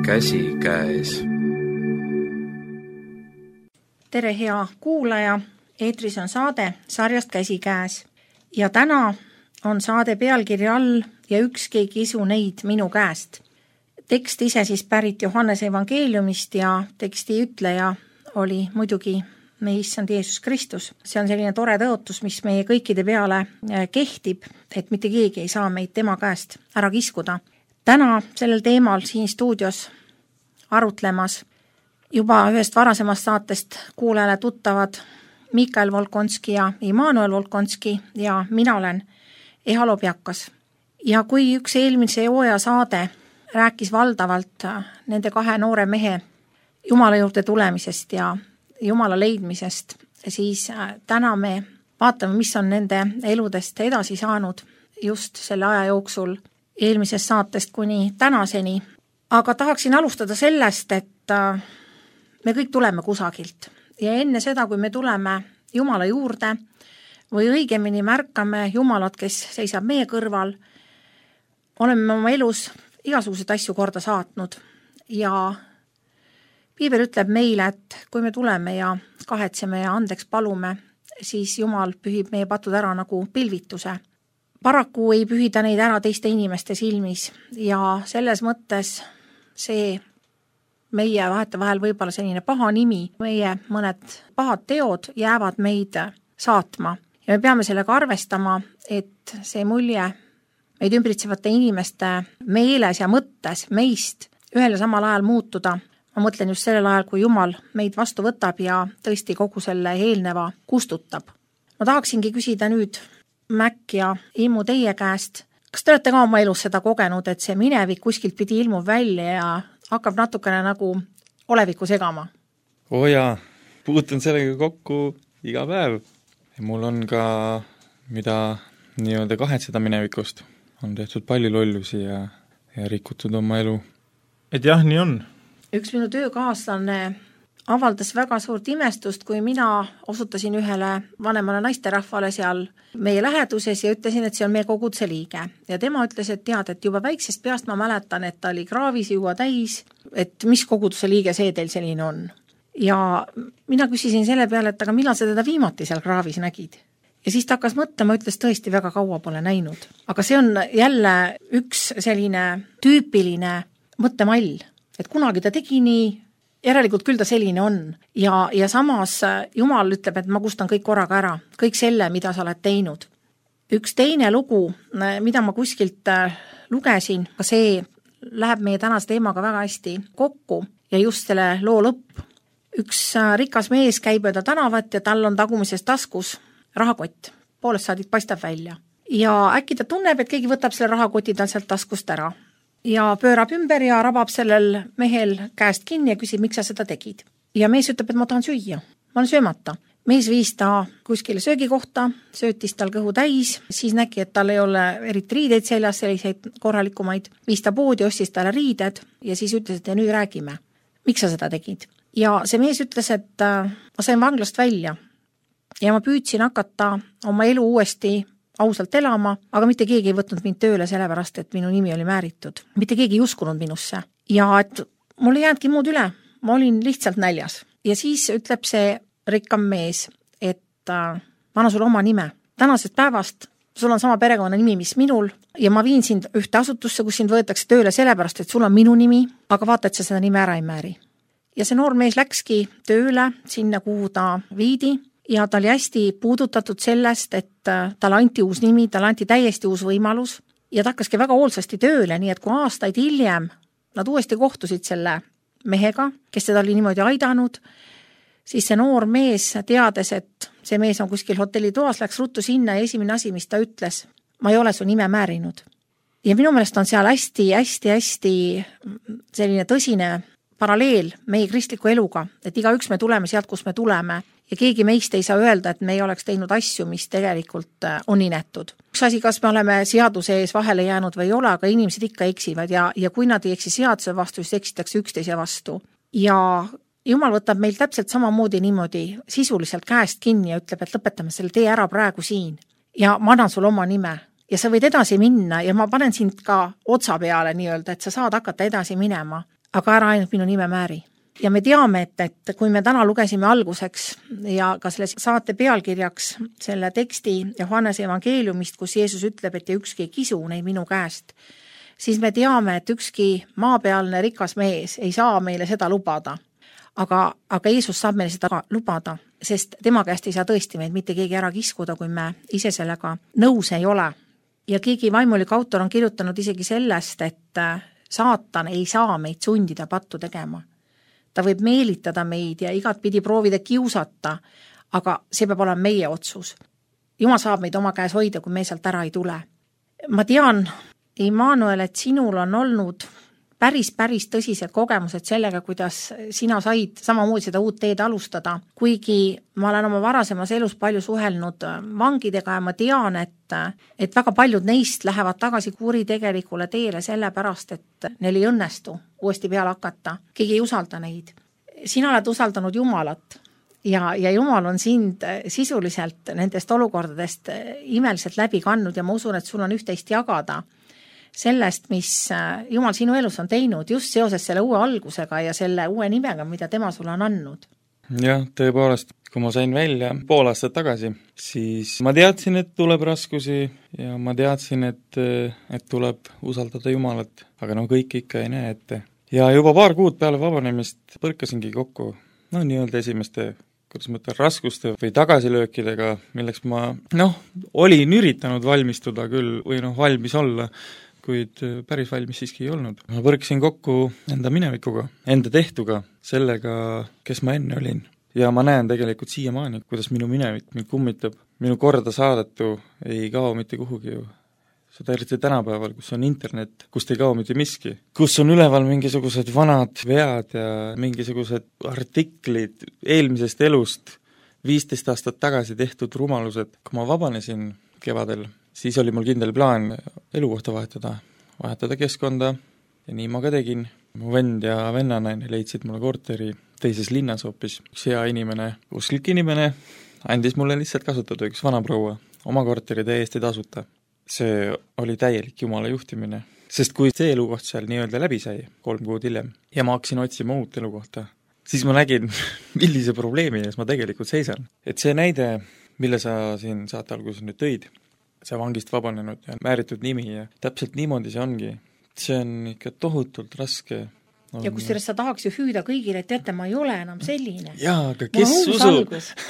käsikäes. Tere hea kuulaja, eetris on saade sarjast Käsikäes ja täna on saade pealkirja all ja ükski ei kisu neid minu käest. Tekst ise siis pärit Johannese evangeeliumist ja teksti ütleja oli muidugi meie issand Jeesus Kristus. See on selline tore tõotus, mis meie kõikide peale kehtib, et mitte keegi ei saa meid tema käest ära kiskuda. Täna sellel teemal siin stuudios arutlemas juba ühest varasemast saatest kuulajale tuttavad Mikael Volkonski ja Immanuel Volkonski ja mina olen Eha Lobjakas. Ja kui üks eelmise hooaja saade rääkis valdavalt nende kahe noore mehe Jumala juurde tulemisest ja Jumala leidmisest, siis täna me vaatame, mis on nende eludest edasi saanud just selle aja jooksul eelmisest saatest kuni tänaseni. Aga tahaksin alustada sellest, et me kõik tuleme kusagilt ja enne seda, kui me tuleme Jumala juurde või õigemini märkame Jumalat, kes seisab meie kõrval, oleme oma elus igasuguseid asju korda saatnud ja Piibel ütleb meile, et kui me tuleme ja kahetseme ja andeks palume, siis Jumal pühib meie patud ära nagu pilvituse. Paraku ei pühida neid ära teiste inimeste silmis ja selles mõttes see meie vahetevahel võib-olla selline paha nimi, meie mõned pahad teod jäävad meid saatma. Ja me peame sellega arvestama, et see mulje meid ümbritsevate inimeste meeles ja mõttes meist ühel ja samal ajal muutuda. Ma mõtlen just sellel ajal, kui Jumal meid vastu võtab ja tõesti kogu selle eelneva kustutab. Ma tahaksingi küsida nüüd Mäkk ja Immu teie käest, kas te olete ka oma elus seda kogenud, et see minevik kuskilt pidi ilmub välja ja hakkab natukene nagu olevikku segama? Jaa, puutun sellega kokku iga päev. Ja mul on ka, mida nii-öelda kahetseda minevikust, on tehtud palju lollusi ja rikutud oma elu. Et jah, nii on. Üks minu töökaaslane avaldas väga suurt imestust, kui mina osutasin ühele vanemale naisterahvale seal meie läheduses ja ütlesin, et see on meie koguduse liige. Ja tema ütles, et tead, et juba väiksest peast ma mäletan, et ta oli kraavis juua täis, et mis koguduse liige see teil selline on. Ja mina küsisin selle peale, et aga millal sa teda viimati seal kraavis nägid? Ja siis ta hakkas mõtlema, ütles tõesti väga kaua pole näinud. Aga see on jälle üks selline tüüpiline mõttemall, et kunagi ta tegi nii, järelikult küll ta selline on. Ja samas Jumal ütleb, et ma kustan kõik korraga ära, kõik selle, mida sa oled teinud. Üks teine lugu, mida ma kuskilt lugesin, see läheb meie tänase teemaga väga hästi kokku ja just selle loo lõpp. Üks rikas mees käib mööda tänavat ja tal on tagumises taskus rahakott, poolest saadid paistab välja. Ja äkki ta tunneb, et keegi võtab selle rahakoti tal sealt taskust ära. Ja pöörab ümber ja rabab sellel mehel käest kinni ja küsib, miks sa seda tegid. Ja mees ütleb, et ma tahan süüa, ma olen söömata. Mees viis ta kuskile söögikohta, söötis tal kõhu täis, siis nägi, et tal ei ole eriti riideid seljas, selliseid korralikumaid. Viis ta poodi, ostis talle riided ja siis ütles, et ja nüüd räägime, miks sa seda tegid. Ja see mees ütles, et ma sain vanglast välja ja ma püüdsin hakata oma elu uuesti ausalt elama, aga mitte keegi ei võtnud mind tööle sellepärast, et minu nimi oli määritud. Mitte keegi ei uskunud minusse. Ja et mul ei jäädki muud üle, ma olin lihtsalt näljas. Ja siis ütleb see rikkam mees, et ma annan sulle oma nime. Tänasest päevast sul on sama perekonna nimi, mis minul ja ma viin sind ühte asutusse, kus sind võetakse tööle sellepärast, et sul on minu nimi, aga vaata, et sa seda nime ära ei määri. Ja see noor mees läkski tööle sinna, kuhu ta viidi. Ja ta oli hästi puudutatud sellest, et tal anti uus nimi, tal anti täiesti uus võimalus ja ta hakkaski väga hoolsasti tööle, nii et kui aastaid hiljem nad uuesti kohtusid selle mehega, kes teda oli niimoodi aidanud, siis see noor mees teades, et see mees on kuskil hotellitoas, läks ruttu sinna ja esimene asi, mis ta ütles, ma ei ole su nime määrinud. Ja minu meelest on seal hästi selline tõsine paralleel meie kristliku eluga, et igaüks me tuleme sealt, kus me tuleme ja keegi meist ei saa öelda, et me ei oleks teinud asju, mis tegelikult on inetud. Üks asi, kas me oleme seaduse ees vahele jäänud või ei ole, aga inimesed ikka eksivad ja kui nad ei eksi seaduse vastu, siis eksitakse üksteise vastu. Ja Jumal võtab meil täpselt samamoodi niimoodi sisuliselt käest kinni ja ütleb, et lõpetame selle tee ära praegu siin ja ma annan sulle oma nime. Ja sa võid edasi minna ja ma panen sind ka otsa peale nii-öelda, et sa saad hakata edasi minema. aga ära ainult minu nime määri. Ja me teame, et kui me täna lugesime alguseks ja ka selle saate pealkirjaks selle teksti Johannese evangeeliumist, kus Jeesus ütleb, et ja ükski ei kisu neid minu käest, siis me teame, et ükski maapealne rikas mees ei saa meile seda lubada. Aga Jeesus saab meile seda lubada, sest tema käest ei saa tõesti meid mitte keegi ära kiskuda, kui me ise sellega nõus ei ole. Ja keegi vaimulik autor on kirjutanud isegi sellest, et saatan ei saa meid sundida pattu tegema. Ta võib meelitada meid ja igat pidi proovida kiusata, aga see peab olema meie otsus. Jumal saab meid oma käes hoida, kui me sealt ära ei tule. Ma tean, Immanuel, et sinul on olnud päris tõsised kogemused sellega, kuidas sina said samamoodi seda uut teed alustada, kuigi ma olen oma varasemas elus palju suhelnud vangidega ja ma tean, et väga paljud neist lähevad tagasi kuritegelikule teele sellepärast, et neil ei õnnestu uuesti peale hakata. Keegi ei usalda neid. Sina oled usaldanud Jumalat ja Jumal on sind sisuliselt nendest olukordadest imeliselt läbi kandnud ja ma usun, et sul on üht-teist jagada sellest, mis Jumal sinu elus on teinud just seoses selle uue algusega ja selle uue nimega, mida tema sulle on andnud. Jah, tõepoolest, kui ma sain välja pool aastat tagasi, siis ma teadsin, et tuleb raskusi ja ma teadsin, et tuleb usaldada Jumalat, aga kõik ikka ei näe ette. Ja juba paar kuud peale vabanemist põrkasingi kokku, nii-öelda esimeste raskuste või tagasilöökidega, milleks ma olin üritanud valmistuda küll või valmis olla, kuid päris valmis siiski ei olnud. Ma põrksin kokku enda minevikuga, enda tehtuga, sellega, kes ma enne olin. Ja ma näen tegelikult siiamaani, kuidas minu minevik mind kummitab. Minu korda saadatu ei kao mitte kuhugi ju. Seda eriti tänapäeval, kus on internet, kust ei kao mitte miski. Kus on üleval mingisugused vanad vead ja mingisugused artiklid eelmisest elust 15 aastat tagasi tehtud rumalused. Kui ma vabanesin kevadel, siis oli mul kindel plaan elukohta vahetada keskkonda ja nii ma ka tegin. Mu vend ja vennanaine leidsid mulle korteri teises linnas hoopis. Üks hea inimene, usklik inimene, andis mulle lihtsalt kasutada üks vanaproua oma korteri täiesti tasuta. See oli täielik Jumala juhtimine, sest kui see elukoht seal nii-öelda läbi sai 3 kuud hiljem ja ma hakkasin otsima uut elukohta, siis ma nägin, millise probleemi ees ma tegelikult seisan. Et see näide, mille sa siin saate alguses nüüd tõid, see vangist vabanenud ja määritud nimi ja täpselt niimoodi see ongi. See on ikka tohutult raske. Ja kusjuures sa tahaks ju hüüda kõigile, et teate, ma ei ole enam selline. Jaa, aga kes usub?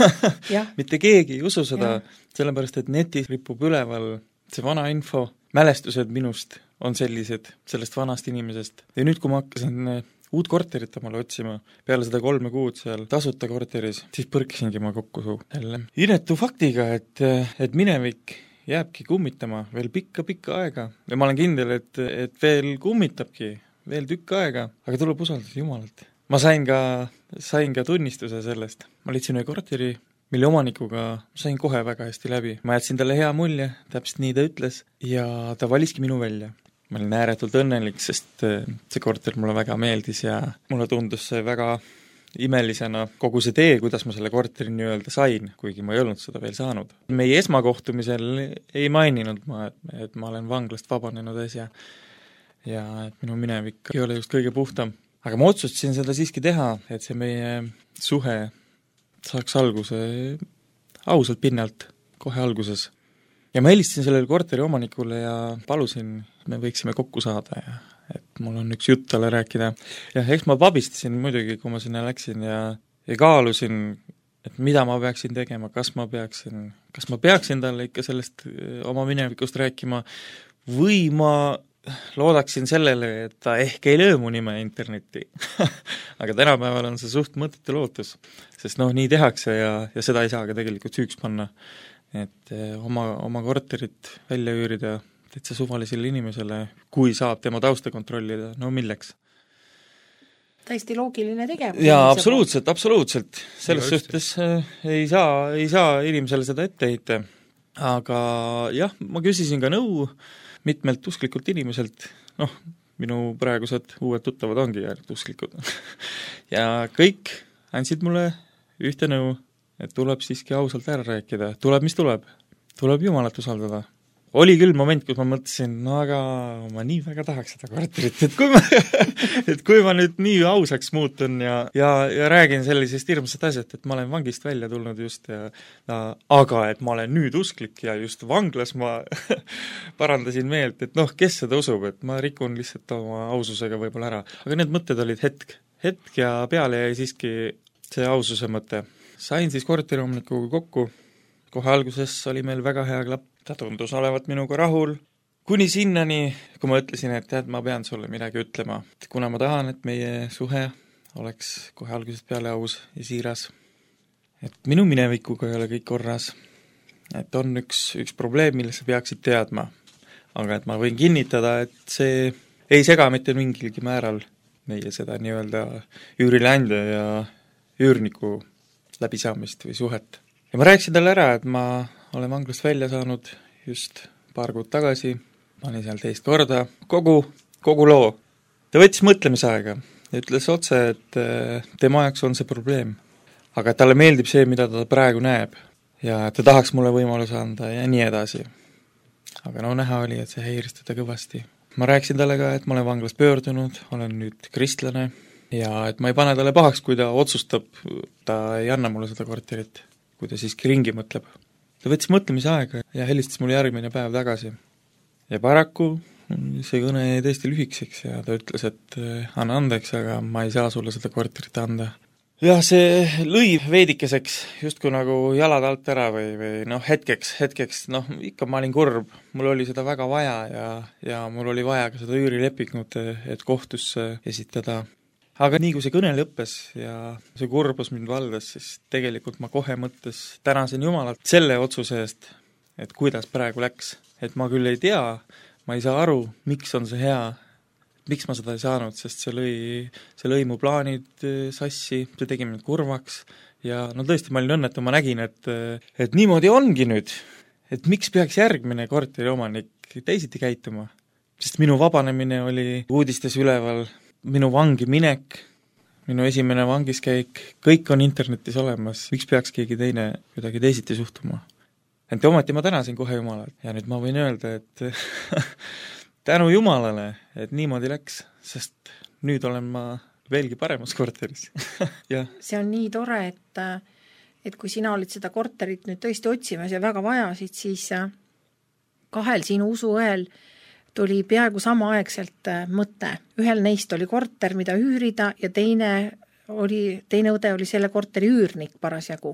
Mitte keegi ei usu seda, sellepärast, et netis ripub üleval see vana info, mälestused minust on sellised, sellest vanast inimesest. Ja nüüd, kui ma hakkasin uut korterit omale otsima, peale seda 3 kuud seal tasuta korteris, siis põrkisingi ma kokku jälle inetu faktiga, et minevik jääbki kummitama veel pikka aega. Ja ma olen kindel, et veel kummitabki veel tükk aega, aga tuleb usaldada Jumalat. Ma sain ka tunnistuse sellest. Ma leidsin ühe korteri, mille omanikuga sain kohe väga hästi läbi. Ma jätsin talle hea mulje, täpselt nii ta ütles, ja ta valiski minu välja. Ma olin ääretult õnnelik, sest see korter mulle väga meeldis ja mulle tundus see väga imelisena kogu see tee, kuidas ma selle korteri nii-öelda sain, kuigi ma ei olnud seda veel saanud. Meie esmakohtumisel ei maininud ma, et ma olen vanglast vabanenud äsja ja et minu minevik ei ole just kõige puhtam. Aga ma otsustasin seda siiski teha, et see meie suhe saaks alguse ausalt pinnalt, kohe alguses. Ja ma helistasin sellele korteri omanikule ja palusin, et me võiksime kokku saada ja et mul on üks jutt talle rääkida. Ja eks ma pabistasin muidugi, kui ma sinna läksin ja kaalusin, et mida ma peaksin tegema, kas ma peaksin talle ikka sellest oma minevikust rääkima või ma loodaksin sellele, et ta ehk ei löö mu nime internetti. Aga tänapäeval on see suht mõttetu lootus, sest nii tehakse ja seda ei saa ka tegelikult süüks panna. Et oma korterit välja üürida täitsa suvalisele inimesele, kui saab tema tausta kontrollida, milleks? Täiesti loogiline tegevus. Jaa, absoluutselt. Selles suhtes ei saa inimesele seda ette heita. Aga jah, ma küsisin ka nõu mitmelt usklikult inimeselt, minu praegused uued tuttavad ongi usklikud. Ja kõik andsid mulle ühte nõu, et tuleb siiski ausalt ära rääkida. Tuleb, mis tuleb. Tuleb Jumalat usaldada. oli küll moment, kus ma mõtlesin, no aga ma nii väga tahaks seda korterit, et kui ma nüüd nii ausaks muutun ja räägin sellisest hirmsast asjast, et ma olen vangist välja tulnud just aga et ma olen nüüd usklik ja just vanglas ma parandasin meelt, et noh, kes seda usub, et ma rikun lihtsalt oma aususega võib-olla ära. Aga need mõtted olid hetk ja peale jäi siiski see aususe mõte. Sain siis korteriomanikuga kokku, kohe alguses oli meil väga hea klapp, ta tundus olevat minuga rahul, kuni sinnani, kui ma ütlesin, et tead, ma pean sulle midagi ütlema, kuna ma tahan, et meie suhe oleks kohe algusest peale aus ja siiras. Et minu minevikuga ei ole kõik korras, et on üks probleem, mille sa peaksid teadma, aga et ma võin kinnitada, et see ei sega mitte mingilgi määral meie seda nii-öelda üürileandja ja üürniku läbisaamist või suhet. Ja ma rääkisin talle ära, et ma olen vanglast välja saanud just paar kuud tagasi, ma olin seal teist korda, kogu loo. Ta võttis mõtlemisaega ja ütles otse, et tema jaoks on see probleem. Aga talle meeldib see, mida ta praegu näeb ja ta tahaks mulle võimaluse anda ja nii edasi. Aga no näha oli, et see häiris teda kõvasti. Ma rääkisin talle ka, et ma olen vanglast pöördunud, olen nüüd kristlane ja et ma ei pane talle pahaks, kui ta otsustab, ta ei anna mulle seda korterit, kui ta siiski ringi mõtleb. Ta võttis mõtlemise aega ja helistas mulle järgmine päev tagasi. Ja paraku see kõne jäi tõesti lühikseks ja ta ütles, et anna andeks, aga ma ei saa sulle seda korterit anda. Ja see lõi veidikeseks, justkui nagu jalad alt ära või noh, hetkeks, ikka ma olin kurb, mul oli seda väga vaja ja mul oli vaja ka seda üürilepingut, et kohtusse esitada. Aga nii kui see kõne lõppes ja see kurbus mind valdas, siis tegelikult ma kohe mõttes tänasin Jumalat selle otsuse eest, et kuidas praegu läks. Et ma küll ei tea, ma ei saa aru, miks on see hea, miks ma seda ei saanud, sest see lõi mu plaanid sassi, see tegi mind kurvaks ja no tõesti, ma olin õnnetu, ma nägin, et niimoodi ongi nüüd, et miks peaks järgmine korteriomanik teisiti käituma, sest minu vabanemine oli uudistes üleval, minu vangi minek, minu esimene vangiskäik, kõik on internetis olemas, miks peaks keegi teine kuidagi teisiti suhtuma. Et ometi ma tänasin kohe Jumalat ja nüüd ma võin öelda, et tänu Jumalale, et niimoodi läks, sest nüüd olen ma veelgi paremas korteris. Ja. See on nii tore, et kui sina olid seda korterit nüüd tõesti otsimas ja väga vajasid, siis kahel sinu usuõel tuli peaaegu samaaegselt mõte. Ühel neist oli korter, mida üürida ja teine õde oli selle korteri üürnik parasjagu.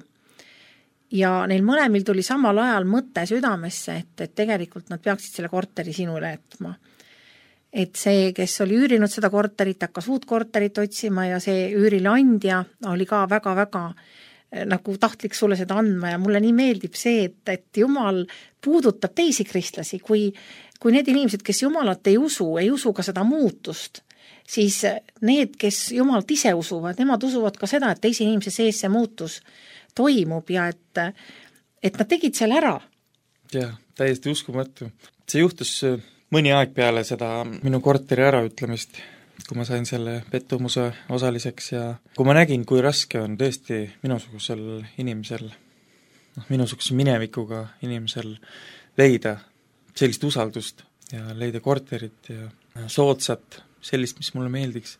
Ja neil mõlemil tuli samal ajal mõte südamesse, et tegelikult nad peaksid selle korteri sinule jätma. Et see, kes oli üürinud seda korterit, hakkas uut korterit otsima ja see üürileandja oli ka väga-väga nagu tahtlik sulle seda andma ja mulle nii meeldib see, et Jumal puudutab teisi kristlasi, kui need inimesed, kes Jumalat ei usu ka seda muutust, siis need, kes Jumalat ise usuvad, nemad usuvad ka seda, et teise inimese sees see muutus toimub ja et nad tegid selle ära. Jah, täiesti uskumatu. See juhtus mõni aeg peale seda minu korteri äraütlemist, kui ma sain selle pettumuse osaliseks ja kui ma nägin, kui raske on tõesti minusugusel inimesel, minusuguse minevikuga inimesel leida sellist usaldust ja leida korterit ja soodsat, sellist, mis mulle meeldiks.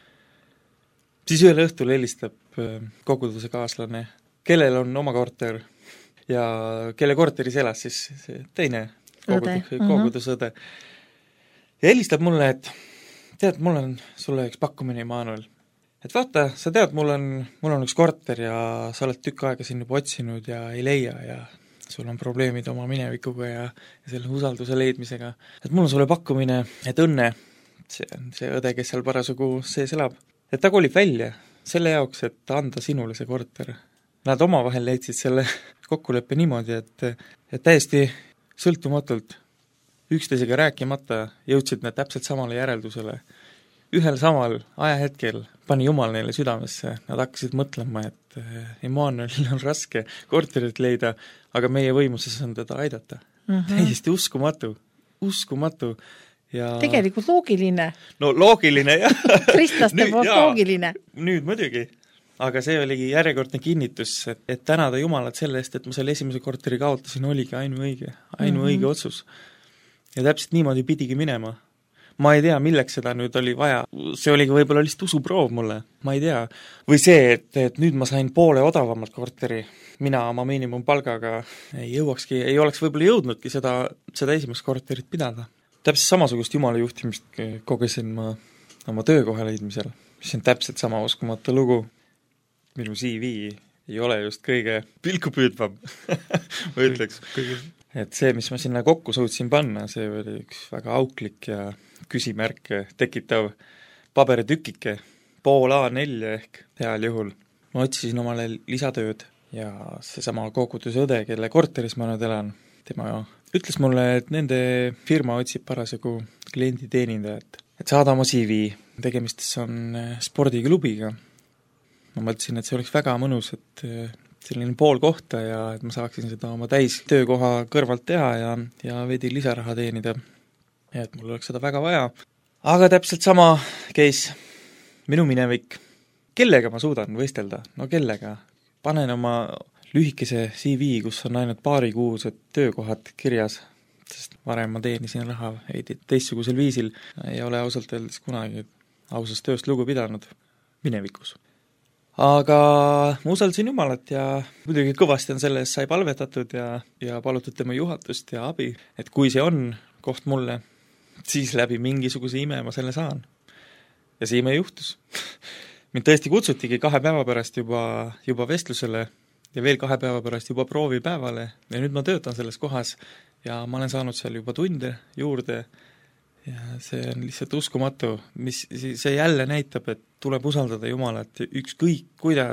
Siis ühel õhtul helistab koguduse kaaslane, kellel on oma korter ja kelle korteris elas siis teine kogudusõde. Ja helistab mulle, et tead, mul on sulle üks pakkumine, Immanuel. Et vaata, sa tead, mul on üks korter ja sa oled tükk aega siin juba otsinud ja ei leia ja sul on probleemid oma minevikuga ja selle usalduse leidmisega. Et mul on sulle pakkumine, et õnne, see on see õde, kes seal parasugu sees elab, et ta kolib välja selle jaoks, et anda sinule see korter. Nad omavahel leidsid selle kokkuleppe niimoodi, et täiesti sõltumatult üksteisega rääkimata jõudsid nad täpselt samale järeldusele. Ühel samal ajahetkel pani Jumal neile südamesse, nad hakkasid mõtlema, et Immanuelil on raske korterit leida, aga meie võimuses on teda aidata. Täiesti uskumatu. Ja tegelikult loogiline. No loogiline, jah. Kristlaste poolt loogiline. Nüüd muidugi. Aga see oligi järjekordne kinnitus, et tänada Jumalat selle eest, et ma selle esimese korteri kaotasin, oligi ainuõige otsus. ja täpselt niimoodi pidigi minema. Ma ei tea, milleks seda nüüd oli vaja, see oligi võib-olla lihtsalt usuproov mulle, ma ei tea. Või see, et nüüd ma sain poole odavamalt korteri, mina oma miinimumpalgaga ei oleks võib-olla jõudnudki seda esimest korterit pidada. Täpselt samasugust jumala juhtimist kogesin ma oma töökoha leidmisel, mis on täpselt sama uskumatu lugu. Minu CV ei ole just kõige pilkupüüdvam, ma ütleks. Et see, mis ma sinna kokku suutsin panna, see oli üks väga auklik ja küsimärke tekitav paberitükike, pool A4 ehk heal juhul. Ma otsisin omale lisatööd ja seesama kogutusõde, kelle korteris ma nüüd elan, tema ütles mulle, et nende firma otsib parasjagu klienditeenindajat, et saada oma CV. Tegemistes on spordiklubiga. Ma mõtlesin, et see oleks väga mõnus, et selline pool kohta ja et ma saaksin seda oma töökoha kõrvalt teha ja veidi lisaraha teenida. Ja et mul oleks seda väga vaja. Aga täpselt sama case minu minevik. Kellega ma suudan võistelda? No kellega? Panen oma lühikese CV, kus on ainult paarikuused töökohad kirjas, sest varem ma teenisin raha veidi teistsugusel viisil. Ei ole ausalt öeldes kunagi ausast tööst lugu pidanud minevikus. Aga ma usaldasin Jumalat ja muidugi kõvasti on selle eest sai palvetatud ja palutud tema juhatust ja abi, et kui see on koht mulle, siis läbi mingisuguse ime ma selle saan. Ja see ime juhtus. Mind tõesti kutsutigi 2 päeva pärast juba vestlusele ja veel 2 päeva pärast juba proovipäevale ja nüüd ma töötan selles kohas ja ma olen saanud seal juba tunde juurde ja see on lihtsalt uskumatu, mis see jälle näitab, et tuleb usaldada Jumalat ükskõik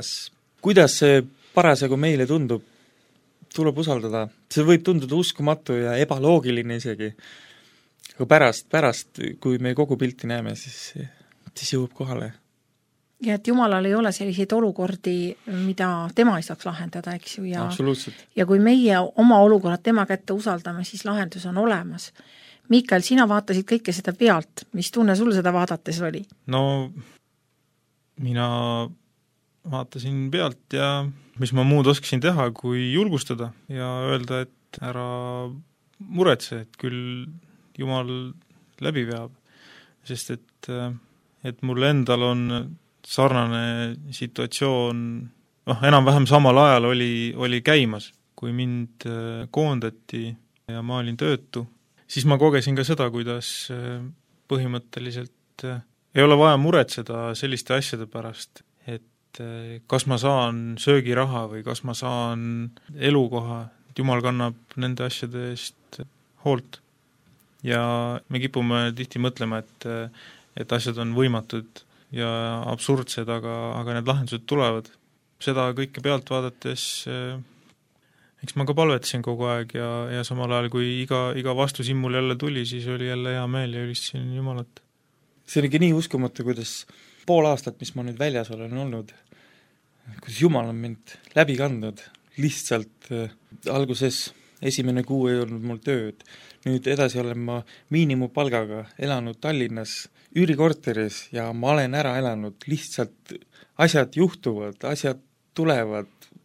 kuidas see parasjagu meile tundub, tuleb usaldada. See võib tunduda uskumatu ja ebaloogiline isegi. Aga pärast, kui me kogu pilti näeme, siis jõuab kohale. Ja et Jumalal ei ole selliseid olukordi, mida tema ei saaks lahendada, eks ju. Absoluutselt. Ja kui meie oma olukorrad tema kätte usaldame, siis lahendus on olemas. Mikael, sina vaatasid kõike seda pealt. Mis tunne sul seda vaadates oli? No, mina vaatasin pealt ja mis ma muud oskasin teha, kui julgustada ja öelda, et ära muretse, et küll Jumal läbi veab. Sest et mul endal on sarnane situatsioon, enam-vähem samal ajal oli käimas, kui mind koondati ja ma olin töötu. Siis ma kogesin ka seda, kuidas põhimõtteliselt ei ole vaja muretseda selliste asjade pärast, et kas ma saan söögiraha või kas ma saan elukoha, Jumal kannab nende asjade eest hoolt. Ja me kipume tihti mõtlema, et asjad on võimatud ja absurdsed, aga need lahendused tulevad. Seda kõike pealt vaadates eks ma ka palvetasin kogu aeg ja samal ajal, kui iga vastus mul jälle tuli, siis oli jälle hea meel ja ülistasin Jumalat. See oligi nii uskumatu, kuidas pool aastat, mis ma nüüd väljas olen olnud, kuidas Jumal on mind läbi kandnud, lihtsalt alguses esimene kuu ei olnud mul tööd, nüüd edasi olen ma miinimumpalgaga elanud Tallinnas üürikorteris ja ma olen ära elanud, lihtsalt asjad juhtuvad, asjad tulevad.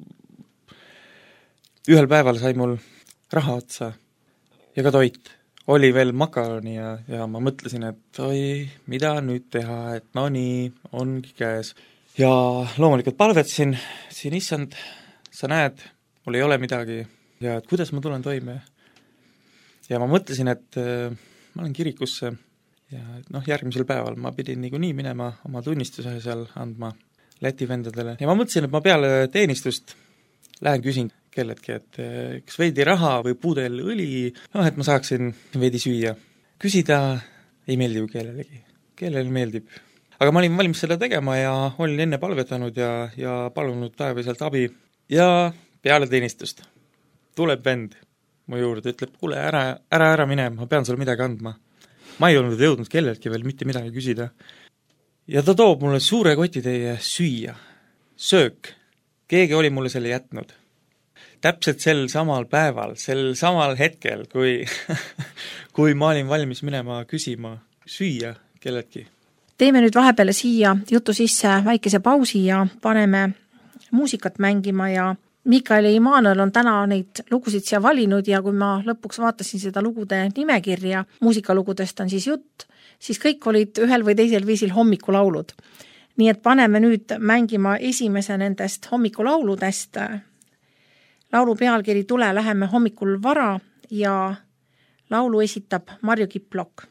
Ühel päeval sai mul raha otsa ja ka toit. Oli veel makaroni ja ma mõtlesin, et oi, mida nüüd teha, et no nii, ongi käes. Ja loomulikult palvetasin, siin issand, sa näed, mul ei ole midagi ja et kuidas ma tulen toime. Ja ma mõtlesin, et ma olen kirikusse ja järgmisel päeval ma pidin niikuinii minema oma tunnistuse seal andma Läti vendadele. Ja ma mõtlesin, et ma peale teenistust lähen küsin kelledki, et kas veidi raha või pudel õli, et ma saaksin veidi süüa. Küsida ei meeldi ju kellelegi. Kellele meeldib. Aga ma olin valmis seda tegema ja olin enne palvetanud ja palunud taevaselt abi. Ja peale teenistust tuleb vend mu juurde, ütleb, kuule, ära mine, ma pean sulle midagi andma. Ma ei olnud jõudnud kelleltki veel mitte midagi küsida. Ja ta toob mulle suure kotitäie süüa, söök. Keegi oli mulle selle jätnud. Täpselt sel samal päeval, sel samal hetkel, kui ma olin valmis minema küsima süüa kelletki. Teeme nüüd vahepeale siia jutu sisse väikese pausi ja paneme muusikat mängima ja Mikael ja Immanuel on täna neid lugusid siia valinud ja kui ma lõpuks vaatasin seda lugude nimekirja, muusikalugudest on siis jutt, siis kõik olid ühel või teisel viisil hommikulaulud. Nii et paneme nüüd mängima esimese nendest hommikulauludest. Laulu pealkiri Tule läheme hommikul vara ja laulu esitab Marju Kiplok.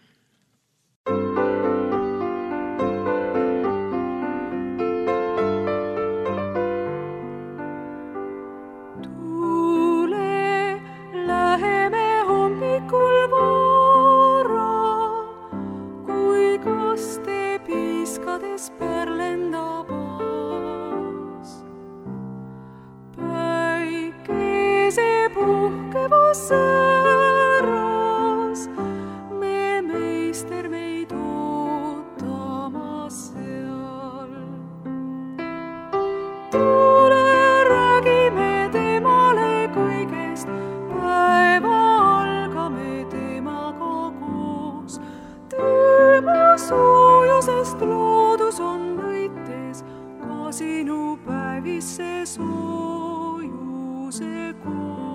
Säras, me meister meid ootamas seal. Tule räägime temale kõigest, päeva algame temaga koos. Tema soojusest loodus on võites, ka sinu päevisse soojuse koos.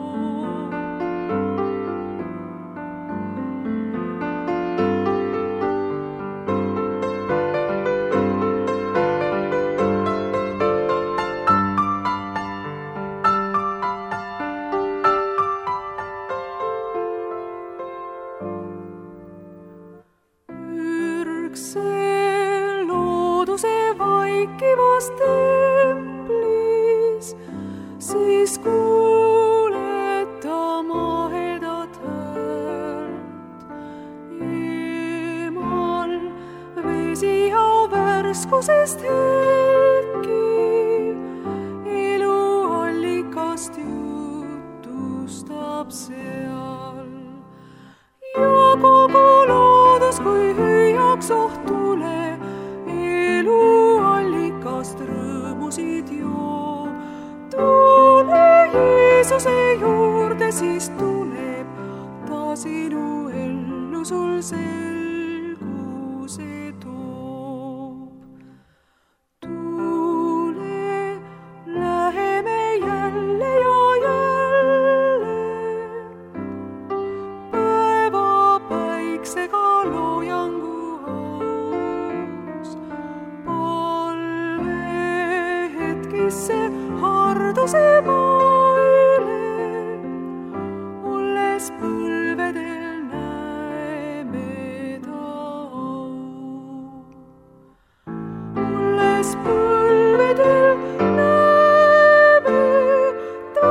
Templis, siis kuuled ta mahedat häält. Eemal vesihau värskusest helkiv, eluallikast jutustab seal. Ja kogu loodus, kui hüüaks ohtule, eluallikast rõõmusid joo. Tule Jeesuse juurde, siis tuleb ta sinu ellu sul selguse toob. Tule, läheme jälle ja jälle, päeva päiksega loojangu harduse maile, olles põlvedel näeme ta au. Olles põlvedel näeme ta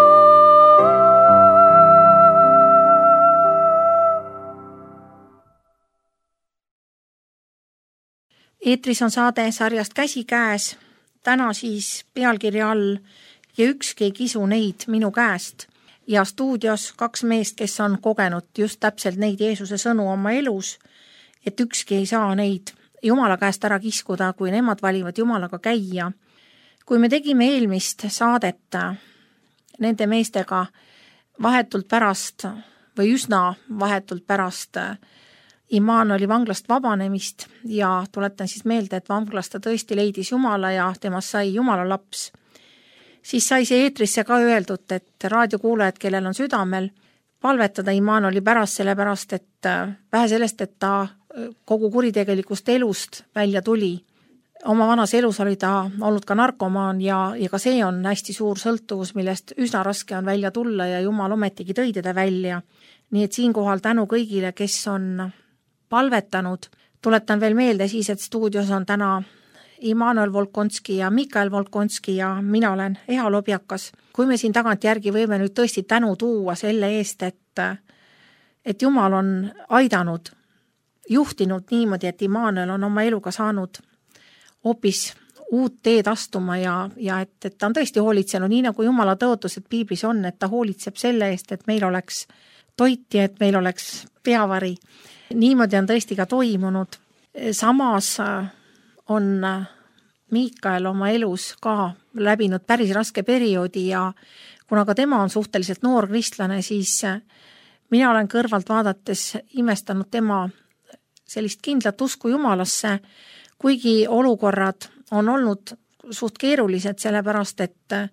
Eetris on saade sarjast Käsi käes. Täna siis pealkirja all ja ükski ei kisu neid minu käest ja stuudios 2 meest, kes on kogenud just täpselt neid Jeesuse sõnu oma elus, et ükski ei saa neid Jumala käest ära kiskuda, kui nemad valivad Jumalaga käia. Kui me tegime eelmist saadet nende meestega vahetult pärast või üsna vahetult pärast Immanueli vanglast vabanemist ja tuletan siis meelde, et vanglast ta tõesti leidis Jumala ja temast sai Jumala laps. Siis sai see eetrisse ka öeldud, et raadiokuulajad, kellel on südamel, palvetada Immanueli pärast, sellepärast, et vähe sellest, et ta kogu kuritegelikust elust välja tuli. Oma vanas elus oli ta olnud ka narkomaan ja ka see on hästi suur sõltuvus, millest üsna raske on välja tulla ja Jumal ometigi tõi teda välja. Nii et siinkohal tänu kõigile, kes on palvetanud. Tuletan veel meelde siis, et stuudios on täna Immanuel Volkonski ja Mikael Volkonski ja mina olen Eha Lobjakas. Kui me siin tagant järgi võime nüüd tõesti tänu tuua selle eest, et Jumal on aidanud, juhtinud niimoodi, et Immanuel on oma eluga saanud hoopis uut teed astuma ja et ta on tõesti hoolitsenud, nii nagu Jumala tõotus, et piiblis on, et ta hoolitseb selle eest, et meil oleks toit ja et meil oleks peavari. Niimoodi on tõesti ka toimunud. Samas on Mikael oma elus ka läbinud päris raske perioodi ja kuna ka tema on suhteliselt noor kristlane, siis mina olen kõrvalt vaadates imestanud tema sellist kindlat usku Jumalasse, kuigi olukorrad on olnud suht keerulised, sellepärast et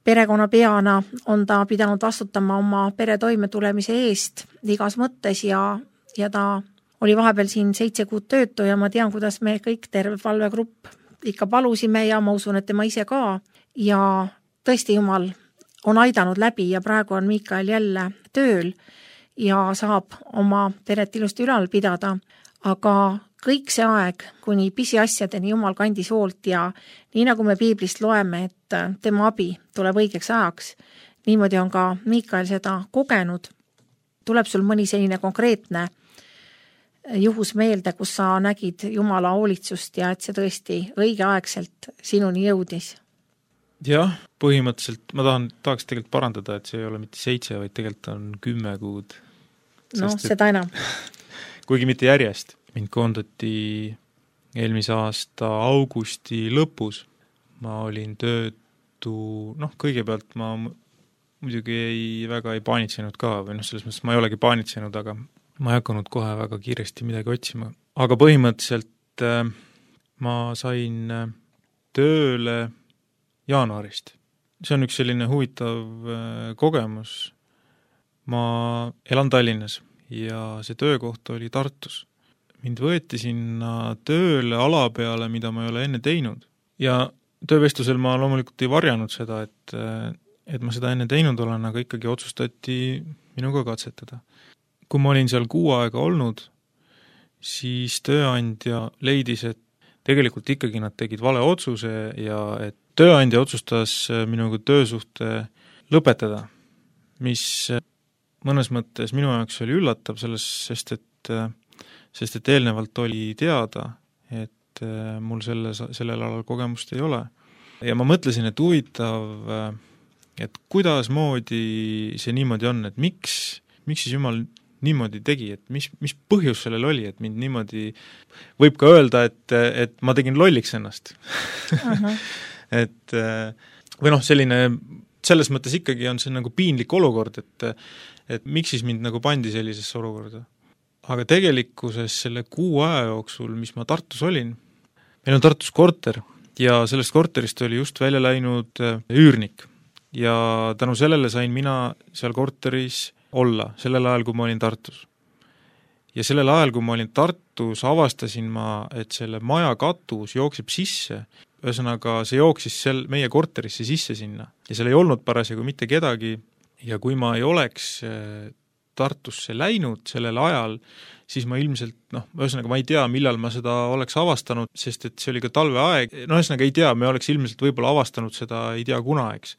perekonnapeana on ta pidanud vastutama oma pere toimetulemise eest igas mõttes ja ta oli vahepeal siin 7 kuud töötu ja ma tean, kuidas me kõik, terve valvegrupp ikka palusime ja ma usun, et tema ise ka ja tõesti Jumal on aidanud läbi ja praegu on Miikael jälle tööl ja saab oma peret ilusti ülal pidada, aga kõik see aeg, kuni pisiasjadeni Jumal kandis hoolt ja nii nagu me piiblist loeme, et tema abi tuleb õigeks ajaks, niimoodi on ka Miikael seda kogenud. Tuleb sul mõni selline konkreetne juhus meelde, kus sa nägid Jumala hoolitsust ja et see tõesti õigeaegselt sinuni jõudis? Jah, põhimõtteliselt ma tahaks tegelikult parandada, et see ei ole mitte 7, vaid tegelikult on 10 kuud. Seda enam. Kuigi mitte järjest. Mind koondati eelmise aasta augusti lõpus. Ma olin töötu, kõigepealt ma muidugi väga ei paanitsenud ka, või selles mõttes ma ei olegi paanitsenud, aga ma ei hakanud kohe väga kiiresti midagi otsima. Aga põhimõtteliselt ma sain tööle jaanuarist. See on üks selline huvitav kogemus. Ma elan Tallinnas ja see töökoht oli Tartus. Mind võeti sinna tööle ala peale, mida ma ei ole enne teinud. Ja töövestlusel ma loomulikult ei varjanud seda, et ma seda enne teinud olen, aga ikkagi otsustati minuga katsetada. Kui ma olin seal 6 aega olnud, siis tööandja leidis, et tegelikult ikkagi nad tegid vale otsuse ja et tööandja otsustas minuga töösuhte lõpetada, mis mõnes mõttes minu jaoks oli üllatav, sest et eelnevalt oli teada, et mul sellel alal kogemust ei ole. Ja ma mõtlesin, et huvitav, et kuidas moodi see niimoodi on, et miks siis Jumal niimoodi tegi, et mis põhjus sellel oli, et mind niimoodi võib ka öelda, et ma tegin lolliks ennast. Või selline, selles mõttes ikkagi on see nagu piinlik olukord, et miks siis mind nagu pandi sellisesse olukorda. Aga tegelikkuses selle 6 aja jooksul, mis ma Tartus olin, meil on Tartus korter ja sellest korterist oli just välja läinud üürnik ja tänu sellele sain mina seal korteris olla sellel ajal, kui ma olin Tartus. Ja sellel ajal, kui ma olin Tartus, avastasin ma, et selle maja katus jookseb sisse, ühesõnaga see jooksis meie korterisse sisse sinna ja seal ei olnud parasjagu mitte kedagi ja kui ma ei oleks Tartusse läinud sellel ajal, siis ma ilmselt, ühesõnaga ma ei tea, millal ma seda oleks avastanud, sest et see oli ka talveaeg, ühesõnaga ei tea, me oleks ilmselt võib-olla avastanud seda, ei tea kuna, eks.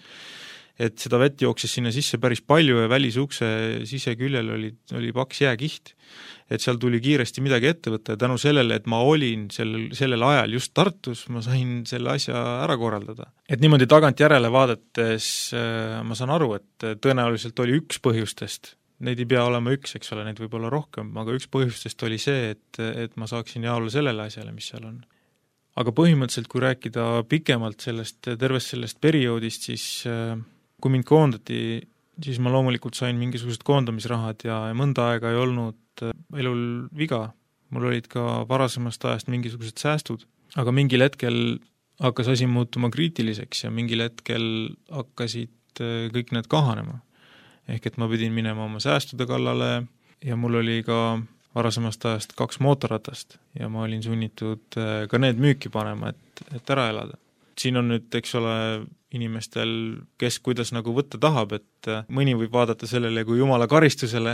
Et seda vett jooksis sinna sisse päris palju ja välisukse siseküljel oli paks jääkiht. Et seal tuli kiiresti midagi ette võtta ja tänu sellele, et ma olin sellel ajal just Tartus, ma sain selle asja ära korraldada. Et niimoodi tagant järele vaadates ma saan aru, et tõenäoliselt oli üks põhjustest, neid ei pea olema üks, eks ole, neid võib olla rohkem, aga üks põhjustest oli see, et ma saaksin jaolla sellele asjale, mis seal on. Aga põhimõtteliselt, kui rääkida pikemalt tervest sellest perioodist, siis kui mind koondati, siis ma loomulikult sain mingisugused koondamisrahad ja mõnda aega ei olnud elul viga. Mul olid ka varasemast ajast mingisugused säästud, aga mingil hetkel hakkas asi muutuma kriitiliseks ja mingil hetkel hakkasid kõik need kahanema. Ehk et ma pidin minema oma säästude kallale ja mul oli ka varasemast ajast 2 mootorratast ja ma olin sunnitud ka need müüki panema, et ära elada. Siin on nüüd, eks ole, inimestel, kes kuidas nagu võtta tahab, et mõni võib vaadata sellele kui Jumala karistusele.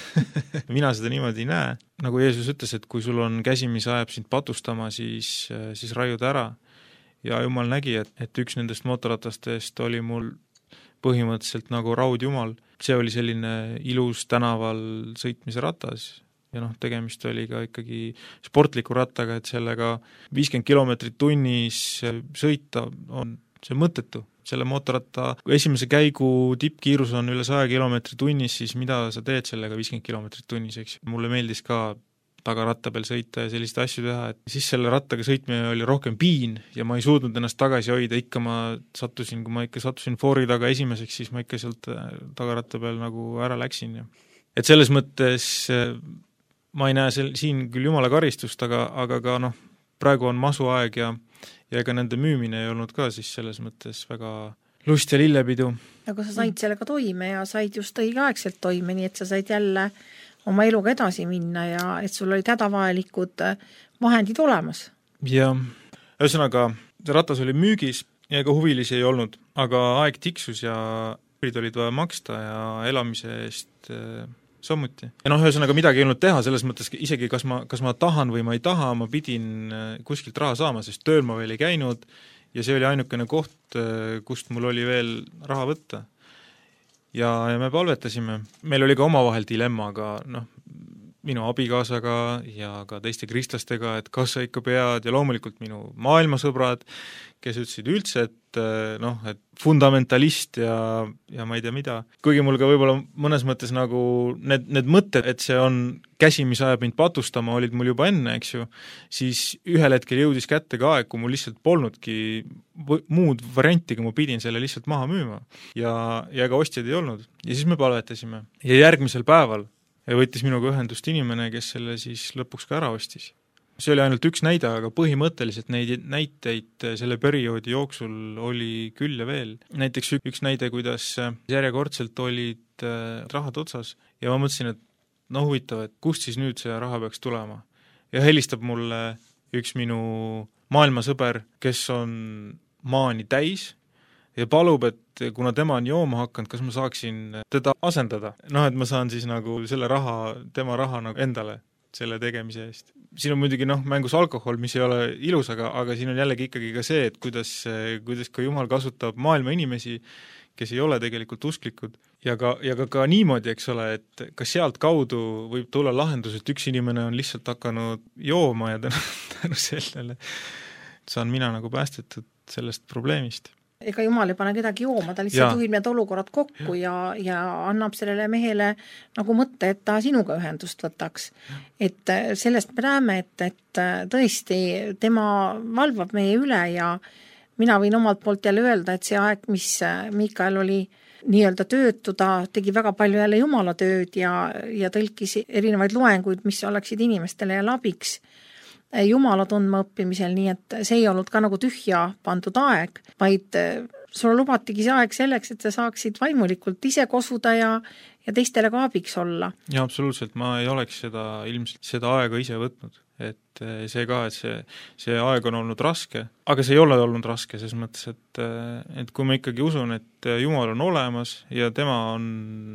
Mina seda niimoodi ei näe. Nagu Jeesus ütles, et kui sul on käsi, mis ajab sind patustama, siis raiuda ära. Ja Jumal nägi, et üks nendest mootorratastest oli mul põhimõtteliselt nagu raud Jumal. See oli selline ilus tänaval sõitmise ratas ja tegemist oli ka ikkagi sportliku rattaga, et sellega 50 kilomeetrit tunnis sõita on see mõttetu. Selle mootorratta esimese käigu tippkiirus on üle 100 kilomeetri tunnis, siis mida sa teed sellega 50 kilomeetrit tunnis, eks? Mulle meeldis ka tagaratta peal sõita ja sellist asju teha, et siis selle rattaga sõitmine oli rohkem piin ja ma ei suutnud ennast tagasi hoida, ikka kui ma sattusin foori taga esimeseks, siis ma ikka sealt tagaratta peal nagu ära läksin. Et selles mõttes ma ei näe siin küll Jumala karistust, aga ka praegu on masuaeg ja ega nende müümine ei olnud ka siis selles mõttes väga lust ja lillepidu. aga sa said sellega toime ja said just õigeaegselt toime, nii et sa said jälle oma eluga edasi minna ja et sul olid hädavajalikud vahendid olemas. Ja ühesõnaga, see ratas oli müügis ja ega huvilisi ei olnud, aga aeg tiksus ja olid vaja maksta ja elamise eest samuti. Ja ühesõnaga midagi ei olnud teha, selles mõttes isegi kas ma tahan või ma ei taha, ma pidin kuskilt raha saama, sest tööl ma veel ei käinud ja see oli ainukene koht, kust mul oli veel raha võtta. Ja me palvetasime, meil oli ka omavahel dilemma, aga minu abikaasaga ja ka teiste kristlastega, et kas sa ikka pead ja loomulikult minu maailmasõbrad, kes ütlesid üldse, et fundamentalist ja ma ei tea mida. Kuigi mul ka võib-olla mõnes mõttes nagu need mõtted, et see on käsi, mis ajab mind patustama, olid mul juba enne, eks ju, siis ühel hetkel jõudis kätte ka aeg, kui mul lihtsalt polnudki muud varianti, kui ma pidin selle lihtsalt maha müüma. Ja ka ostjaid ei olnud. Ja siis me palvetasime. Ja järgmisel päeval võttis minuga ühendust inimene, kes selle siis lõpuks ka ära ostis. See oli ainult üks näide, aga põhimõtteliselt neid näiteid selle perioodi jooksul oli küll ja veel. Näiteks üks näide, kuidas järjekordselt olid rahad otsas ja ma mõtlesin, et huvitav, et kust siis nüüd see raha peaks tulema. Ja helistab mulle üks minu maailmasõber, kes on maani täis ja palub, et kuna tema on jooma hakanud, kas ma saaksin teda asendada. Et ma saan siis nagu selle raha, tema raha nagu endale selle tegemise eest. Siin on muidugi mängus alkohol, mis ei ole ilus, aga siin on jällegi ikkagi ka see, et kuidas ka Jumal kasutab maailma inimesi, kes ei ole tegelikult usklikud. Ja ka niimoodi, eks ole, et ka sealt kaudu võib tulla lahendus, et üks inimene on lihtsalt hakanud jooma ja tänu sellele saan mina nagu päästetud sellest probleemist. Ega Jumal ei pane kedagi jooma, ta lihtsalt juhib need olukorrad kokku ja annab sellele mehele nagu mõtte, et ta sinuga ühendust võtaks. Et sellest me näeme, et tõesti tema valvab meie üle ja mina võin omalt poolt jälle öelda, et see aeg, mis Miikael oli nii-öelda töötu, ta tegi väga palju jälle Jumala tööd ja tõlkis erinevaid loenguid, mis oleksid inimestele jälle abiks Jumala tundma õppimisel, nii et see ei olnud ka nagu tühja pandud aeg, vaid sulle lubatigi see aeg selleks, et sa saaksid vaimulikult ise kosuda ja teistele ka abiks olla. Ja absoluutselt, ma ei oleks ilmselt seda aega ise võtnud, et see ka, et see aeg on olnud raske, aga see ei ole olnud raske, ses mõttes, et kui ma ikkagi usun, et Jumal on olemas ja tema on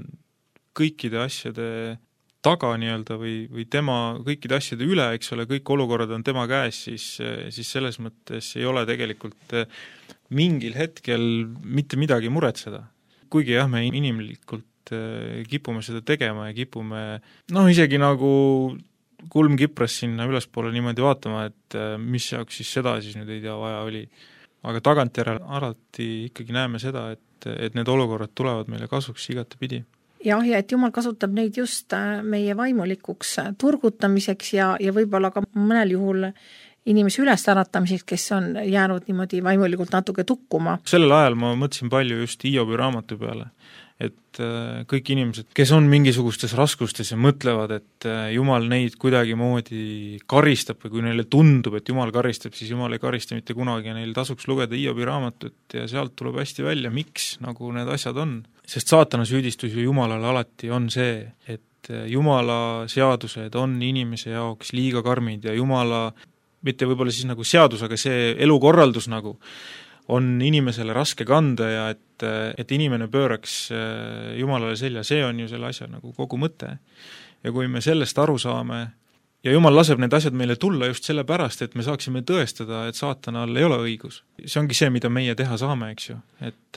kõikide asjade taga nii-öelda või tema kõikide asjade üle, eks ole, kõik olukorrad on tema käes, siis selles mõttes ei ole tegelikult mingil hetkel mitte midagi muretseda. Kuigi me inimlikult kipume seda tegema ja kipume isegi nagu kulm kipras sinna ülespoole niimoodi vaatama, et mis jaoks siis seda siis nüüd ei tea vaja oli. Aga tagantjärele alati ikkagi näeme seda, et need olukorrad tulevad meile kasuks igatepidi. Ja et Jumal kasutab neid just meie vaimulikuks turgutamiseks ja võib-olla ka mõnel juhul inimese ülestäratamiseks, kes on jäänud niimoodi vaimulikult natuke tukkuma. Sellel ajal ma mõtlesin palju just Hiobi raamatu peale, et kõik inimesed, kes on mingisugustes raskustes ja mõtlevad, et Jumal neid kuidagi moodi karistab või kui neile tundub, et Jumal karistab, siis Jumal ei karista mitte kunagi ja neil tasuks lugeda Hiobi raamatut ja sealt tuleb hästi välja, miks nagu need asjad on. Sest saatana süüdistus ju Jumalale alati on see, et Jumala seadused on inimese jaoks liiga karmid ja Jumala, mitte võib-olla siis nagu seadus, aga see elukorraldus nagu on inimesele raske kanda ja et inimene pööraks Jumalale selja, see on ju selle asja nagu kogu mõte. Ja kui me sellest aru saame ja Jumal laseb need asjad meile tulla just sellepärast, et me saaksime tõestada, et saatanal ei ole õigus. See ongi see, mida meie teha saame, eks ju,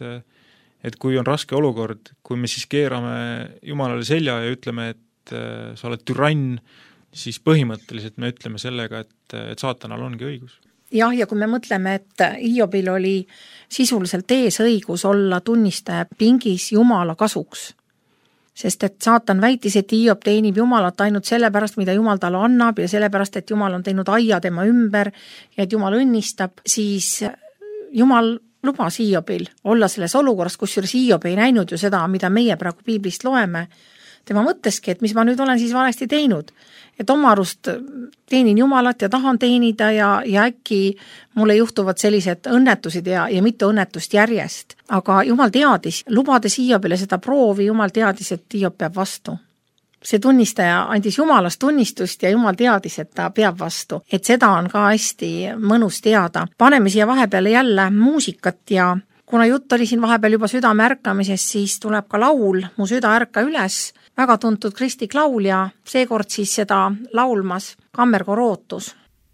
et kui on raske olukord, kui me siis keerame Jumalale selja ja ütleme, et sa oled türann, siis põhimõtteliselt me ütleme sellega, et saatanal ongi õigus. Ja kui me mõtleme, et Hiobil oli sisuliselt eesõigus olla tunnistaja pingis Jumala kasuks, sest et saatan väitis, et Hiob teenib Jumalat ainult sellepärast, mida Jumal talle annab ja sellepärast, et Jumal on teinud aia tema ümber ja et Jumal õnnistab, siis Jumal lubas Hiobil olla selles olukorras, kusjuures Hiob ei näinud ju seda, mida meie praegu piiblist loeme. tema mõtleski, et mis ma nüüd olen siis valesti teinud. Et oma arust teenin Jumalat ja tahan teenida ja äkki mulle juhtuvad sellised õnnetused ja mitu õnnetust järjest. Aga Jumal teadis, lubades Hiobile seda proovi, Jumal teadis, et Hiob peab vastu. See tunnistaja andis Jumalast tunnistust ja Jumal teadis, et ta peab vastu. Et seda on ka hästi mõnus teada. Paneme siia vahepeale jälle muusikat ja kuna jutt oli siin vahepeal juba südame ärkamisest, siis tuleb ka laul Mu süda ärka üles, väga tuntud kristlik laul ja seekord siis seda laulmas kammerkoor Ootus.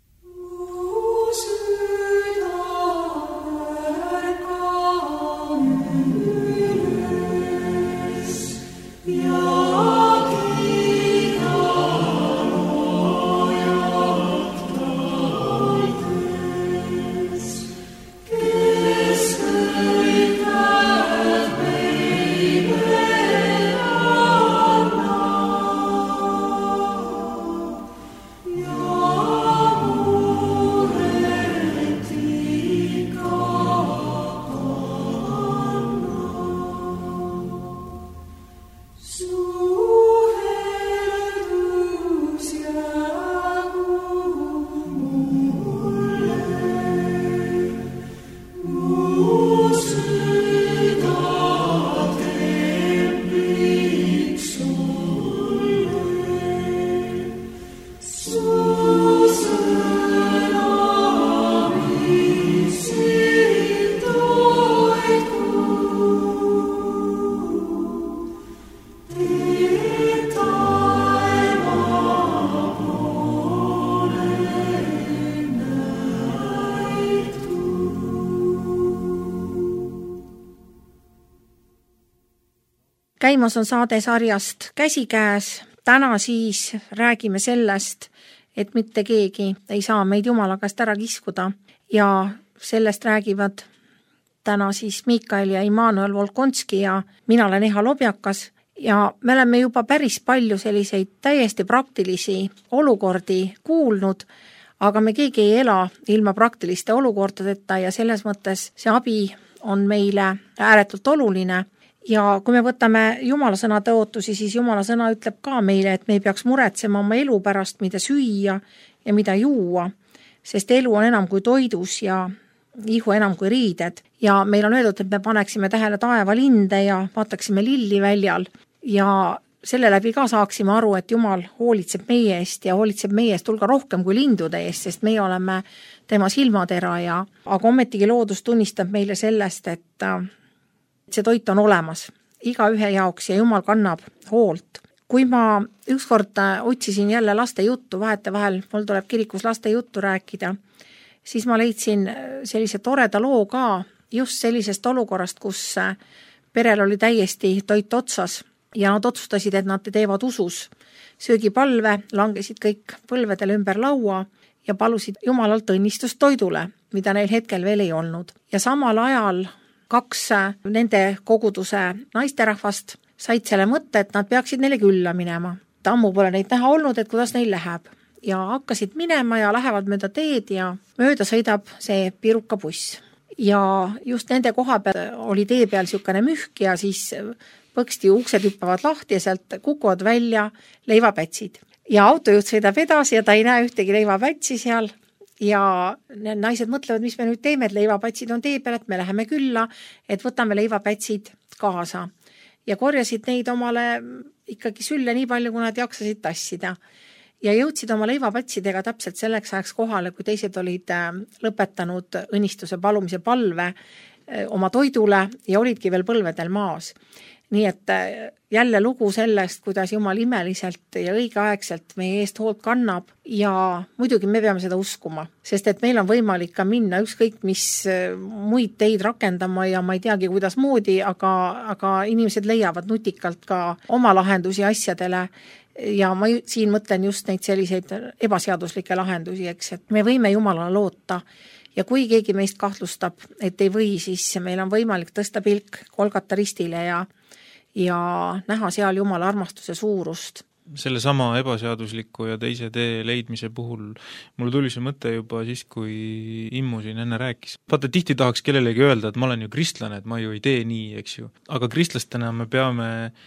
Käimas on saade sarjast Käsikäes. Täna siis räägime sellest, et mitte keegi ei saa meid Jumala käest ära kiskuda ja sellest räägivad täna siis Miikael ja Immanuel Volkonski ja mina olen Eha Lobjakas ja me oleme juba päris palju selliseid täiesti praktilisi olukordi kuulnud, aga me keegi ei ela ilma praktiliste olukordadeta ja selles mõttes see abi on meile ääretult oluline. Ja kui me võtame Jumala sõna tõotusi, siis Jumala sõna ütleb ka meile, et me ei peaks muretsema oma elu pärast, mida süüa ja mida juua, sest elu on enam kui toidus ja ihu enam kui riided. Ja meil on öeldud, et me paneksime tähele taevalinde ja vaataksime lilli väljal ja selle läbi ka saaksime aru, et Jumal hoolitseb meie eest ja hoolitseb meie eest hulga rohkem kui lindude eest, sest meie oleme tema silmatera ja aga ometigi loodus tunnistab meile sellest, et see toit on olemas igaühe jaoks ja Jumal kannab hoolt. Kui ma ükskord otsisin jälle laste juttu, vahetevahel mul tuleb kirikus laste juttu rääkida, siis ma leidsin sellise toreda loo ka just sellisest olukorrast, kus perel oli täiesti toit otsas ja nad otsustasid, et nad teevad usus söögipalve, langesid kõik põlvedel ümber laua ja palusid Jumalalt õnnistust toidule, mida neil hetkel veel ei olnud. Ja samal ajal 2 nende koguduse naisterahvast said selle mõtte, et nad peaksid neile külla minema. Ammu pole neid näha olnud, et kuidas neil läheb. Ja hakkasid minema ja lähevad mööda teed ja mööda sõidab see pirukabuss. Ja just nende koha peal oli tee peal siukene mühk ja siis põksti uksed hüppavad lahti ja sealt kukuvad välja leivapätsid. Ja autojuht sõidab edasi ja ta ei näe ühtegi leivapätsi seal. Ja naised mõtlevad, mis me nüüd teeme, et leivapätsid on tee peal, et me läheme külla, et võtame leivapätsid kaasa. Ja korjasid neid omale ikkagi sülle nii palju, kui nad jaksasid tassida. Ja jõudsid oma leivapätsidega täpselt selleks ajaks kohale, kui teised olid lõpetanud õnnistuse palumise palve oma toidule ja olidki veel põlvedel maas. Nii et jälle lugu sellest, kuidas Jumal imeliselt ja õigeaegselt meie eest hoolt kannab ja muidugi me peame seda uskuma, sest et meil on võimalik ka minna ükskõik mis muid teid rakendama ja ma ei teagi kuidas moodi, aga inimesed leiavad nutikalt ka oma lahendusi asjadele ja ma siin mõtlen just neid selliseid ebaseaduslikke lahendusi, eks, et me võime Jumalale loota ja kui keegi meist kahtlustab, et ei või, siis meil on võimalik tõsta pilk Golgata ristile ja näha seal Jumala armastuse suurust. Selle sama ebaseadusliku ja teise tee leidmise puhul mulle tuli see mõte juba siis, kui Immu siin enne rääkis. Vaata, tihti tahaks kellelegi öelda, et ma olen ju kristlane, et ma ju ei tee nii, eks ju. Aga kristlastena me peame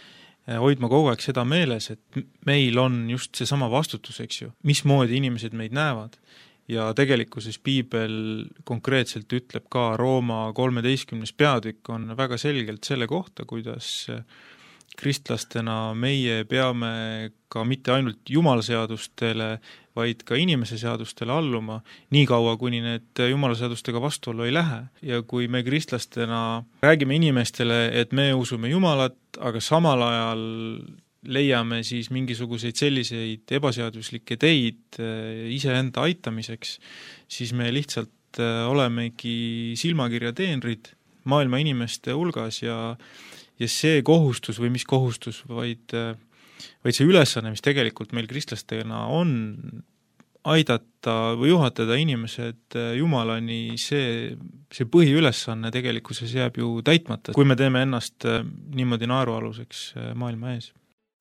hoidma kogu aeg seda meeles, et meil on just seesama vastutus, eks ju, mismoodi inimesed meid näevad. Ja tegelikkuses piibel konkreetselt ütleb ka, Rooma 13. peatükk on väga selgelt selle kohta, kuidas kristlastena meie peame ka mitte ainult jumalaseadustele, vaid ka inimese seadustele alluma, nii kaua, kuni need jumalaseadustega vastuollu ei lähe. Ja kui me kristlastena räägime inimestele, et me usume Jumalat, aga samal ajal leiame siis mingisuguseid selliseid ebaseaduslikke teid iseenda aitamiseks, siis me lihtsalt olemegi silmakirja teenrid maailma inimeste hulgas ja see kohustus või mis kohustus, vaid see ülesanne, mis tegelikult meil kristlastena on, aidata või juhatada inimesed Jumalani, see põhiülesanne tegelikkuses jääb ju täitmata, kui me teeme ennast niimoodi naerualuseks maailma ees.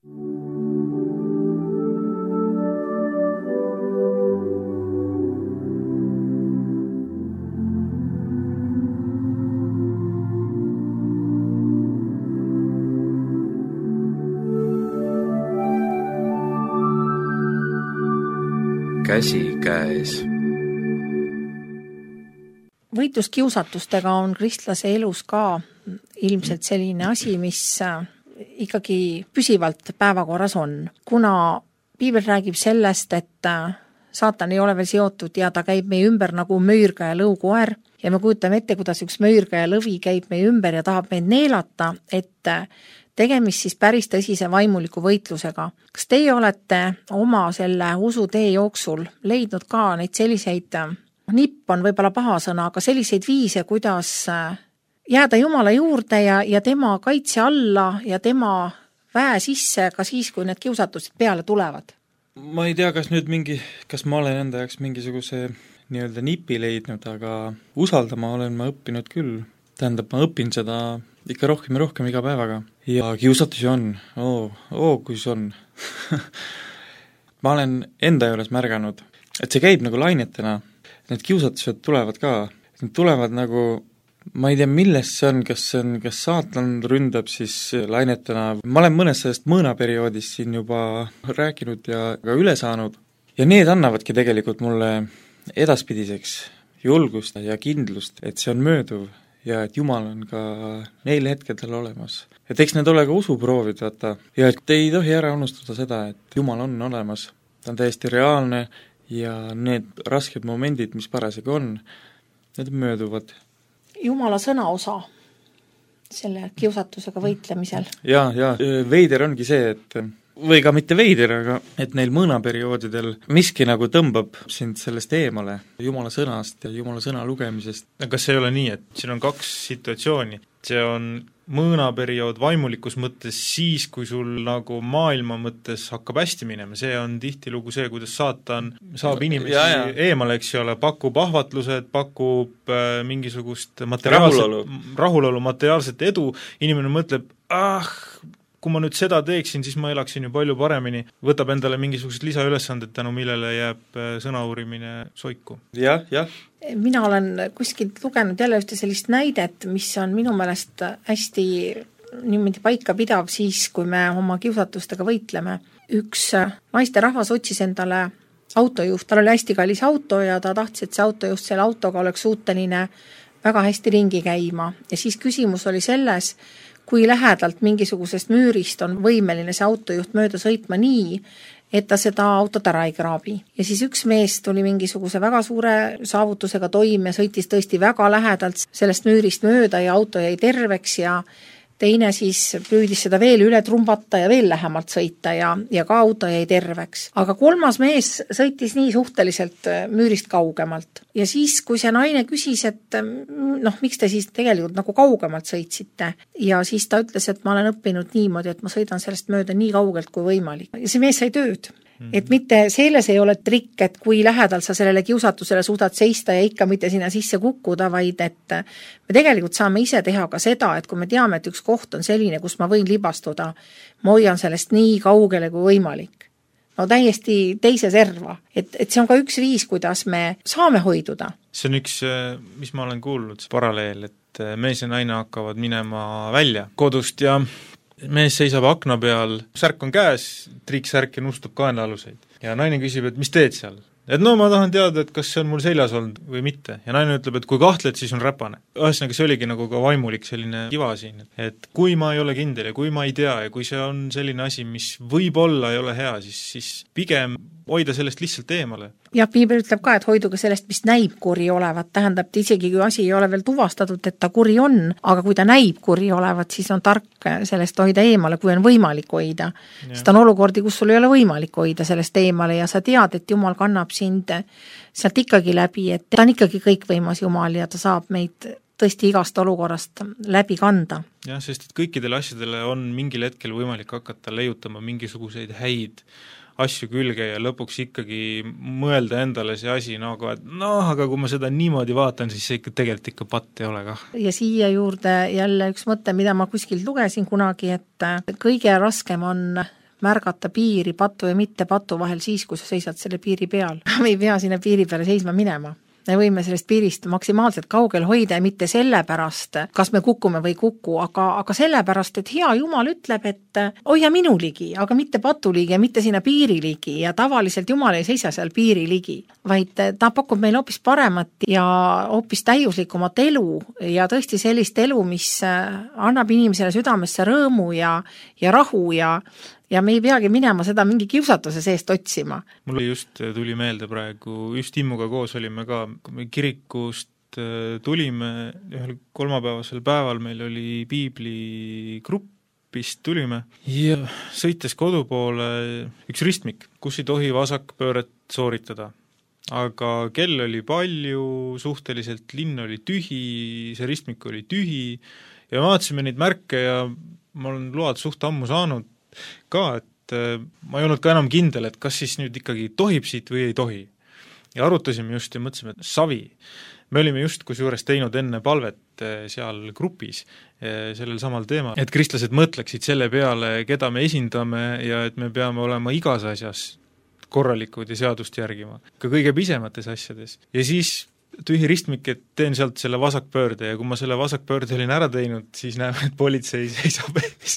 Käsikäes. Võitlus kiusatustega on kristlase elus ka ilmselt selline asi, mis ikkagi püsivalt päevakorras on. Kuna piibel räägib sellest, et saatan ei ole veel seotud ja ta käib meie ümber nagu möürga ja lõukoer ja me kujutame ette, kuidas üks möürga ja lõvi käib meie ümber ja tahab meid neelata, et tegemist siis päris tõsise vaimuliku võitlusega. Kas teie olete oma selle usutee jooksul leidnud ka neid selliseid, nipp on võib-olla paha sõna, aga selliseid viise, kuidas jääda Jumala juurde ja tema kaitse alla ja tema väe sisse ka siis, kui need kiusatused peale tulevad? Ma ei tea, kas ma olen enda jaoks mingisuguse nii-öelda nipi leidnud, aga usaldama olen ma õppinud küll. Tähendab, ma õpin seda ikka rohkem ja rohkem iga päevaga. Ja kiusatusi on, kus on. Ma olen enda juures märganud, et see käib nagu lainetena. Need kiusatused tulevad ka. Need tulevad nagu, ma ei tea, millest see on, kas saatan ründab siis lainetena. Ma olen mõnest sellest mõõnaperioodist siin juba rääkinud ja ka üle saanud. Ja need annavadki tegelikult mulle edaspidiseks julgust ja kindlust, et see on mööduv ja et Jumal on ka neil hetkedel olemas. Et eks need ole ka usuproovid, vaata. Ja et ei tohi ära unustada seda, et Jumal on olemas. Ta on täiesti reaalne ja need rasked momendid, mis parasjagu on, need mööduvad. Jumala sõna osa selle kiusatusega võitlemisel. Ja, veider ongi see, et või ka mitte veider, aga et neil mõõnaperioodidel miski nagu tõmbab sind sellest eemale, Jumala sõnast ja Jumala sõna lugemisest. Kas see ei ole nii, et siin on kaks situatsiooni? See on mõõnaperiood vaimulikus mõttes siis, kui sul nagu maailma mõttes hakkab hästi minema, see on tihtilugu see, kuidas saatan saab inimesi eemale, eks ole, pakub ahvatlused, pakub mingisugust rahulolu, materiaalset edu, inimene mõtleb, kui ma nüüd seda teeksin, siis ma elaksin ju palju paremini, võtab endale mingisugused lisaülesanded, tänu millele jääb sõnauurimine soiku. Jah. Mina olen kuskilt lugenud jälle ühte sellist näidet, mis on minu meelest hästi niimoodi paika pidav siis, kui me oma kiusatustega võitleme. Üks naisterahvas otsis endale autojuht, tal oli hästi kallis auto ja ta tahtis, et see autojuht selle autoga oleks suuteline väga hästi ringi käima. Ja siis küsimus oli selles, kui lähedalt mingisugusest müürist on võimeline see autojuht mööda sõitma nii, et ta seda autot ära ei kraabi. Ja siis üks mees tuli mingisuguse väga suure saavutusega toime, sõitis tõesti väga lähedalt sellest müürist mööda ja auto jäi terveks ja teine siis püüdis seda veel üle trumbata ja veel lähemalt sõita ja ka auto jäi terveks. Aga kolmas mees sõitis nii suhteliselt müürist kaugemalt. Ja siis, kui see naine küsis, et miks te siis tegelikult nagu kaugemalt sõitsite? Ja siis ta ütles, et ma olen õppinud niimoodi, et ma sõidan sellest mööda nii kaugelt kui võimalik. Ja see mees sai tööd. Et mitte selles ei ole trikk, et kui lähedalt sa sellele kiusatusele suudad seista ja ikka mitte sinna sisse kukkuda, vaid et me tegelikult saame ise teha ka seda, et kui me teame, et üks koht on selline, kus ma võin libastuda, ma hoian sellest nii kaugele kui võimalik. No täiesti teise serva. Et see on ka üks viis, kuidas me saame hoiduda. See on üks, mis ma olen kuulnud, paralleel, et mees ja naine hakkavad minema välja kodust ja mees seisab akna peal, särk on käes, triiksärk ja nustab kaenlaaluseid. Ja naine küsib, et mis teed seal? Et no ma tahan teada, et kas see on mul seljas olnud või mitte. Ja naine ütleb, et kui kahtled, siis on räpane. Ühesõnaga, see oligi nagu ka vaimulik selline kiva siin, et kui ma ei ole kindel ja kui ma ei tea ja kui see on selline asi, mis võib-olla ei ole hea, siis pigem hoida sellest lihtsalt eemale. Ja piibel ütleb ka, et hoiduge sellest, mis näib kuri olevat, tähendab, et isegi kui asi ei ole veel tuvastatud, et ta kuri on, aga kui ta näib kuri olevat, siis on tark sellest hoida eemale, kui on võimalik hoida. Sest on olukordi, kus sul ei ole võimalik hoida sellest eemale ja sa tead, et Jumal kannab sind sealt ikkagi läbi, et ta on ikkagi kõikvõimas Jumal ja ta saab meid tõesti igast olukorrast läbi kanda. Jah, sest et kõikidele asjadele on mingil hetkel võimalik hakata leiutama mingisuguseid häid asju külge ja lõpuks ikkagi mõelda endale see asi nagu, et aga kui ma seda niimoodi vaatan, siis see tegelikult ikka patt ei ole kah. Ja siia juurde jälle üks mõte, mida ma kuskilt lugesin kunagi, et kõige raskem on märgata piiri patu ja mitte patu vahel siis, kui sa seisad selle piiri peal. Me ei pea sinna piiri peale seisma minema. Me võime sellest piirist maksimaalselt kaugel hoida ja mitte sellepärast, kas me kukume või kuku, aga sellepärast, et hea Jumal ütleb, et hoia minu ligi, aga mitte patu ligi ja mitte sinna piiri ligi ja tavaliselt Jumal ei seisa seal piiri ligi, vaid ta pakub meile hoopis paremat ja hoopis täiuslikumat elu ja tõesti sellist elu, mis annab inimesele südamesse rõõmu ja rahu ja me ei peagi minema seda mingi kiusatuse seest otsima. Mul just tuli meelde praegu, just Immuga koos olime ka, kui me kirikust tulime, ühel kolmapäevasel päeval meil oli piibligrupist tulime ja sõites kodu poole üks ristmik, kus ei tohi vasakpööret sooritada. Aga kell oli palju, suhteliselt linn oli tühi, see ristmik oli tühi ja vaatasime neid märke ja ma olen load suht ammu saanud ka, et ma ei olnud ka enam kindel, et kas siis nüüd ikkagi tohib siit või ei tohi. Ja arutasime just ja mõtlesime, et savi. Me olime just kusjuures teinud enne palvet seal grupis sellel samal teemal, et kristlased mõtleksid selle peale, keda me esindame ja et me peame olema igas asjas korralikud ja seadust järgima, ka kõige pisemates asjades. Ja siis tühi ristmik, et teen sealt selle vasakpöörde ja kui ma selle vasakpöörde olin ära teinud, siis näeme, et politsei seisab ees.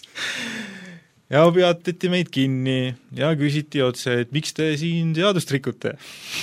Ja peatati meid kinni ja küsiti otse, et miks te siin seadust rikute?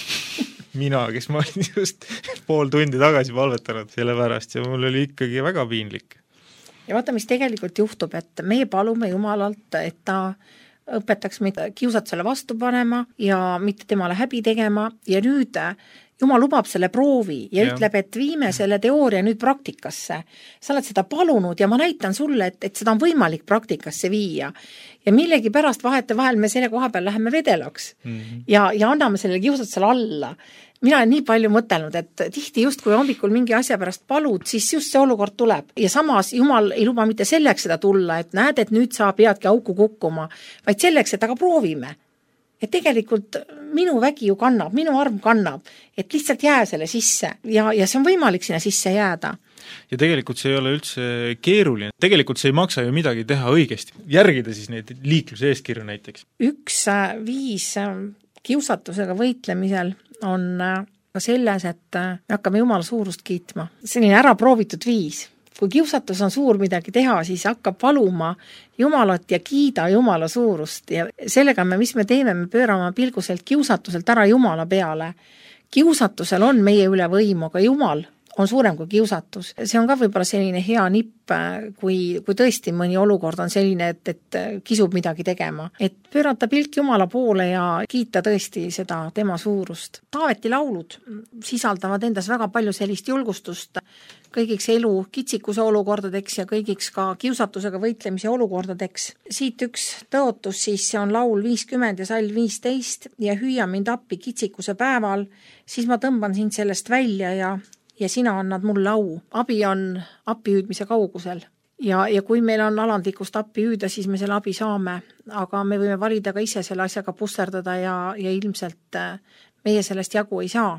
Mina, kes ma olin just pool tundi tagasi palvetanud selle pärast ja mul oli ikkagi väga piinlik. Ja vaata, mis tegelikult juhtub, et meie palume Jumalalt, et ta õpetaks meid kiusatusele vastu panema ja mitte temale häbi tegema ja nüüd Jumal lubab selle proovi ja ütleb, et viime selle teooria nüüd praktikasse. Sa oled seda palunud ja ma näitan sulle, et seda on võimalik praktikasse viia. Ja millegi pärast vahetevahel me selle koha peal läheme vedelaks ja anname selle kiusatusele alla. Mina olen nii palju mõtelnud, et tihti just kui hommikul mingi asja pärast palud, siis just see olukord tuleb. Ja samas Jumal ei luba mitte selleks seda tulla, et näed, et nüüd sa peadki auku kukkuma, vaid selleks, et aga proovime. Et tegelikult minu vägi ju kannab, minu arm kannab, et lihtsalt jää selle sisse ja see on võimalik sinna sisse jääda. Ja tegelikult see ei ole üldse keeruline. Tegelikult see ei maksa ju midagi teha õigesti. Järgida siis neid liikluse eeskirju näiteks. Üks viis kiusatusega võitlemisel on ka selles, et me hakkame Jumala suurust kiitma. Selline ära proovitud viis. Kui kiusatus on suur midagi teha, siis hakkab valuma Jumalat ja kiida Jumala suurust ja sellega mis me teeme, me pöörame pilguselt kiusatuselt ära Jumala peale. Kiusatusel on meie üle võimu, aga Jumal on suurem kui kiusatus. See on ka võib-olla selline hea nipp, kui tõesti mõni olukord on selline, et kisub midagi tegema. Et pöörata pilk Jumala poole ja kiita tõesti seda tema suurust. Taaveti laulud sisaldavad endas väga palju sellist julgustust kõigiks elu kitsikuse olukordadeks ja kõigiks ka kiusatusega võitlemise olukordadeks. Siit üks tõotus, siis see on laul 50 ja salm 15 ja hüüa mind appi kitsikuse päeval, siis ma tõmban sind sellest välja ja sina annad mulle au. Abi on appihüüdmise kaugusel. Ja kui meil on alandlikust appi hüüda, siis me selle abi saame, aga me võime valida ka ise selle asjaga pusserdada ja ilmselt meie sellest jagu ei saa.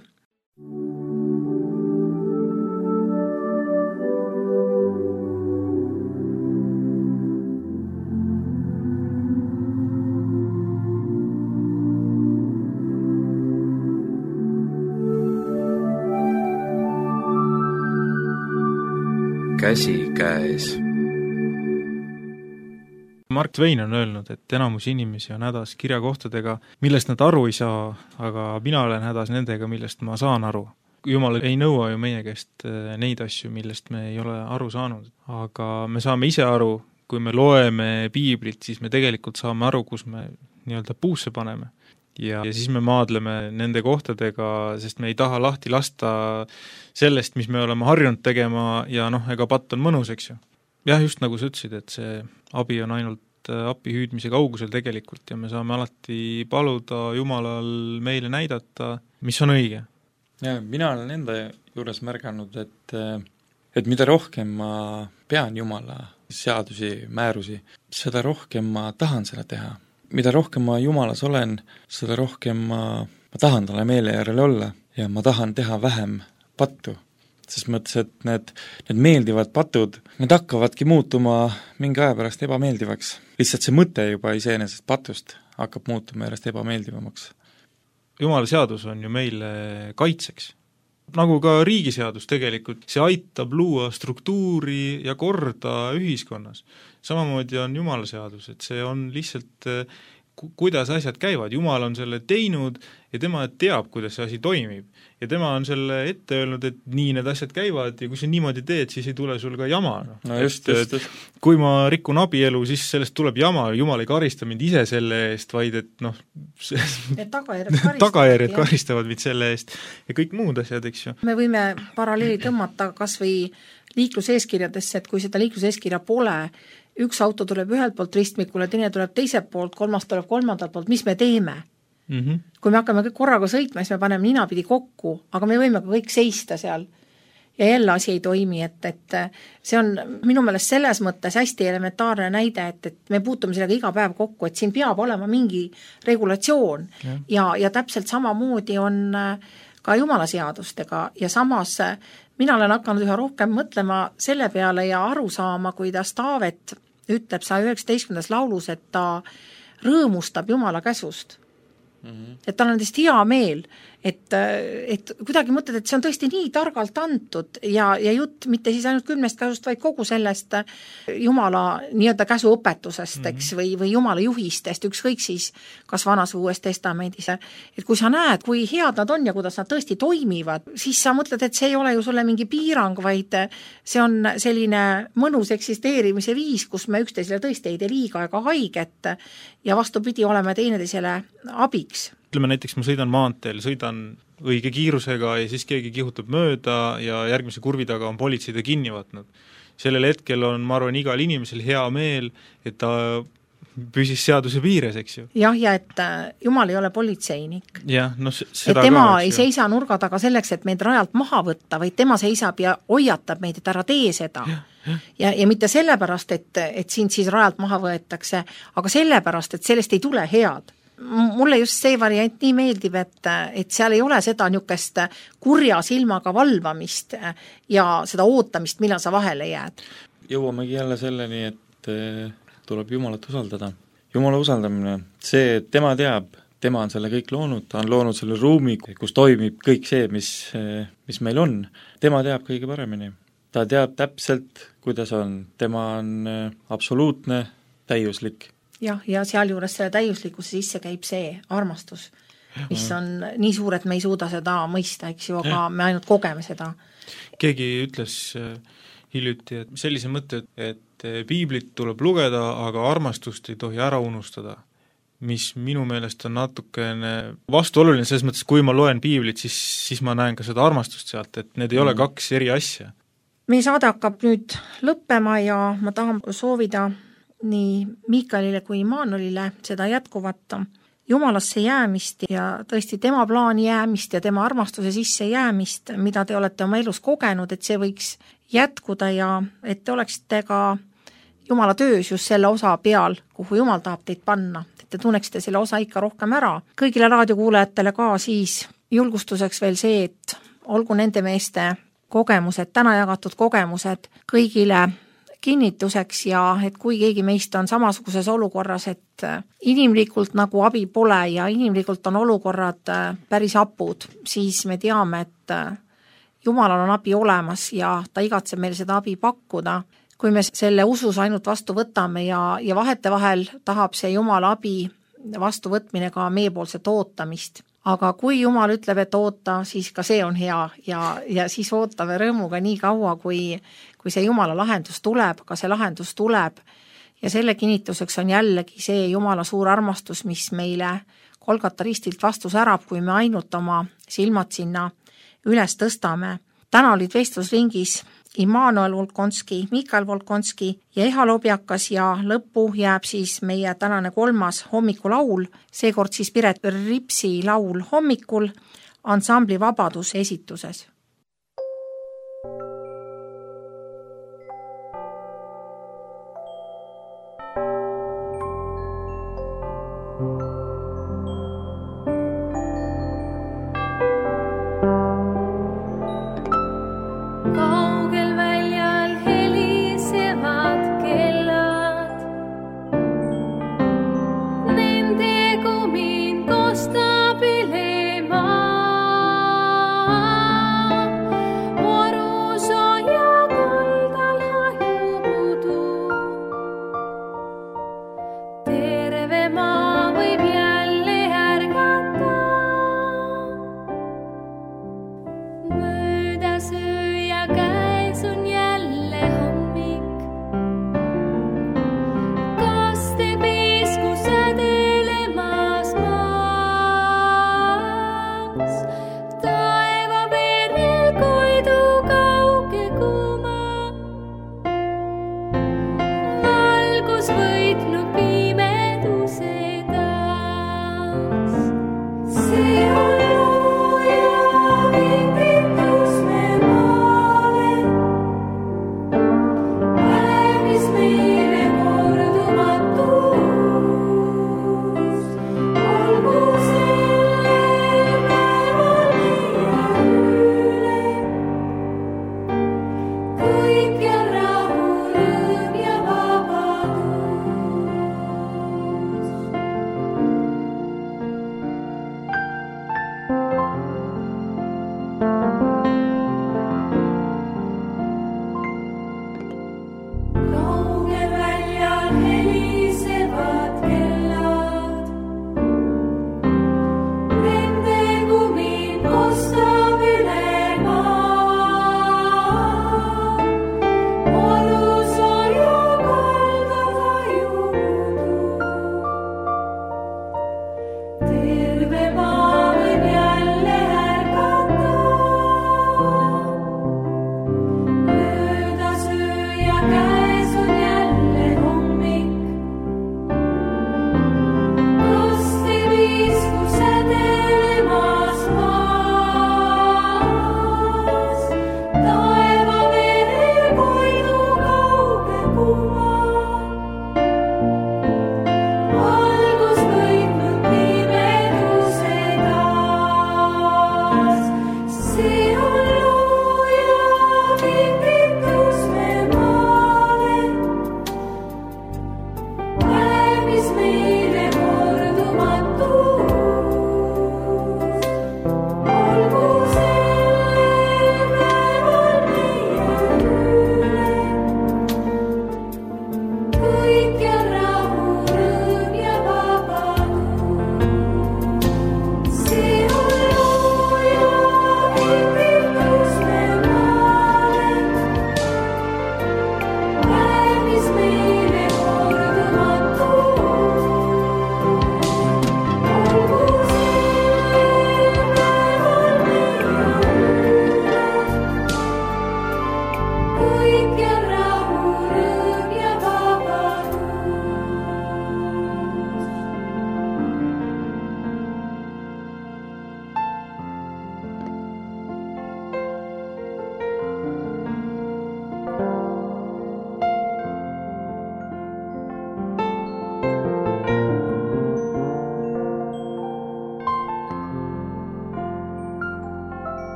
Käsi käes. Mark Twain on öelnud, et enamus inimesi on hädas kirjakohtadega, millest nad aru ei saa, aga mina olen hädas nendega, millest ma saan aru. Jumal ei nõua ju meie käest neid asju, millest me ei ole aru saanud, aga me saame ise aru, kui me loeme piiblit, siis me tegelikult saame aru, kus me nii-öelda puusse paneme. Ja siis me maadleme nende kohtadega, sest me ei taha lahti lasta sellest, mis me oleme harjunud tegema ja ega patt on mõnus, eks ju. Jah, just nagu sa ütlesid, et see abi on ainult api hüüdmise kaugusel tegelikult ja me saame alati paluda Jumalal meile näidata, mis on õige. Ja mina olen enda juures märganud, et mida rohkem ma pean Jumala seadusi, määrusi, seda rohkem ma tahan seda teha. Mida rohkem ma Jumalas olen, seda rohkem ma tahan talle meele järele olla ja ma tahan teha vähem pattu. Sest mõttes, et need meeldivad patud, need hakkavadki muutuma mingi aja pärast ebameeldivaks. Lihtsalt see mõte juba iseenesest patust hakkab muutuma järjest ebameeldivamaks. Jumala seadus on ju meile kaitseks. Nagu ka riigiseadus tegelikult, see aitab luua struktuuri ja korda ühiskonnas. Samamoodi on Jumala seadus, et see on lihtsalt, kuidas asjad käivad. Jumal on selle teinud ja tema teab, kuidas see asi toimib. Ja tema on selle ette öelnud, et nii need asjad käivad ja kui sa niimoodi teed, siis ei tule sul ka jama. No just. Kui ma rikun abielu, siis sellest tuleb jama. Jumal ei karista mind ise selle eest, vaid et tagajärjed karistavad mind selle eest ja kõik muud asjad, eks ju. Me võime paralleeli tõmmata kas või liikluseeskirjadesse, et kui seda liikluseeskirja pole, üks auto tuleb ühelt poolt ristmikule, teine tuleb teiselt poolt, kolmas tuleb kolmandalt poolt, mis me teeme? Kui me hakkame kõik korraga sõitma, siis me paneme ninapidi kokku, aga me võime ka kõik seista seal ja jälle asi ei toimi, et see on minu meelest selles mõttes hästi elementaarne näide, et me puutume sellega iga päev kokku, et siin peab olema mingi regulatsioon ja täpselt samamoodi on ka Jumala seadustega ja samas mina olen hakanud üha rohkem mõtlema selle peale ja aru saama, kuidas Taavet ütleb 119. laulus, et ta rõõmustab Jumala käsust. Et tal on tõesti hea meel, et kuidagi mõtled, et see on tõesti nii targalt antud ja jutt mitte siis ainult 10 käsust, vaid kogu sellest Jumala nii-öelda käsuõpetusest, eks, või Jumala juhistest, ükskõik siis kas Vanas või Uues Testamendis. Et kui sa näed, kui head nad on ja kuidas nad tõesti toimivad, siis sa mõtled, et see ei ole ju sulle mingi piirang, vaid see on selline mõnus eksisteerimise viis, kus me üksteisele tõesti ei tee liiga ega haiget ja vastupidi oleme teineteisele abiks. Ütleme näiteks, ma sõidan maanteel, sõidan õige kiirusega ja siis keegi kihutab mööda ja järgmise kurvi taga on politseid ja kinni võtnud. Sellel hetkel on, ma arvan, igal inimesel hea meel, et ta püsis seaduse piires, eks ju. Jah, ja et Jumal ei ole politseinik. Jah, et tema ei seisa nurga taga selleks, et meid rajalt maha võtta, vaid tema seisab ja hoiatab meid, et ära tee seda. Ja mitte sellepärast, et sind siis rajalt maha võetakse, aga sellepärast, et sellest ei tule head. Mulle just see variant nii meeldib, et seal ei ole seda niisugust kurja silmaga valvamist ja seda ootamist, millal sa vahele jääd. Jõuamegi jälle selleni, et tuleb Jumalat usaldada. Jumala usaldamine, see, et tema teab, tema on selle kõik loonud, ta on loonud selle ruumi, kus toimib kõik see, mis meil on. Tema teab kõige paremini. Ta teab täpselt, kuidas on. Tema on absoluutne, täiuslik. Ja sealjuures selle täiuslikkuse sisse käib see armastus, mis on nii suur, et me ei suuda seda mõista, eks ju, aga me ainult kogeme seda. Keegi ütles hiljuti, et sellise mõtte, et piiblit tuleb lugeda, aga armastust ei tohi ära unustada, mis minu meelest on natukene vastuoluline, selles mõttes, kui ma loen piiblit, siis ma näen ka seda armastust sealt, et need ei ole kaks eri asja. Meie saade hakkab nüüd lõppema ja ma tahan soovida nii Miikalile kui Immanuelile seda jätkuvat Jumalasse jäämist ja tõesti tema plaani jäämist ja tema armastuse sisse jäämist, mida te olete oma elus kogenud, et see võiks jätkuda ja et te oleksite ka Jumala töös just selle osa peal, kuhu Jumal tahab teid panna, et te tunneksite selle osa ikka rohkem ära. Kõigile raadiokuulajatele ka siis julgustuseks veel see, et olgu nende meeste kogemused, täna jagatud kogemused kõigile kinnituseks ja et kui keegi meist on samasuguses olukorras, et inimlikult nagu abi pole ja inimlikult on olukorrad päris hapud, siis me teame, et Jumalal on abi olemas ja ta igatseb meile seda abi pakkuda. kui me selle usus ainult vastu võtame ja vahetevahel tahab see Jumala abi vastuvõtmine ka meiepoolset ootamist. Aga kui Jumal ütleb, et oota, siis ka see on hea ja siis ootame rõõmuga nii kaua, kui see Jumala lahendus tuleb, aga see lahendus tuleb. Ja selle kinnituseks on jällegi see Jumala suur armastus, mis meile Golgata ristilt vastu särab, kui me ainult oma silmad sinna üles tõstame. Täna olid vestlusringis Immanuel Volkonski, Mikael Volkonski ja Eha Lobjakas ja lõppu jääb siis meie tänane 3. hommikulaul, seekord siis Piret Ripsi laul Hommikul ansambli Vabadus esituses.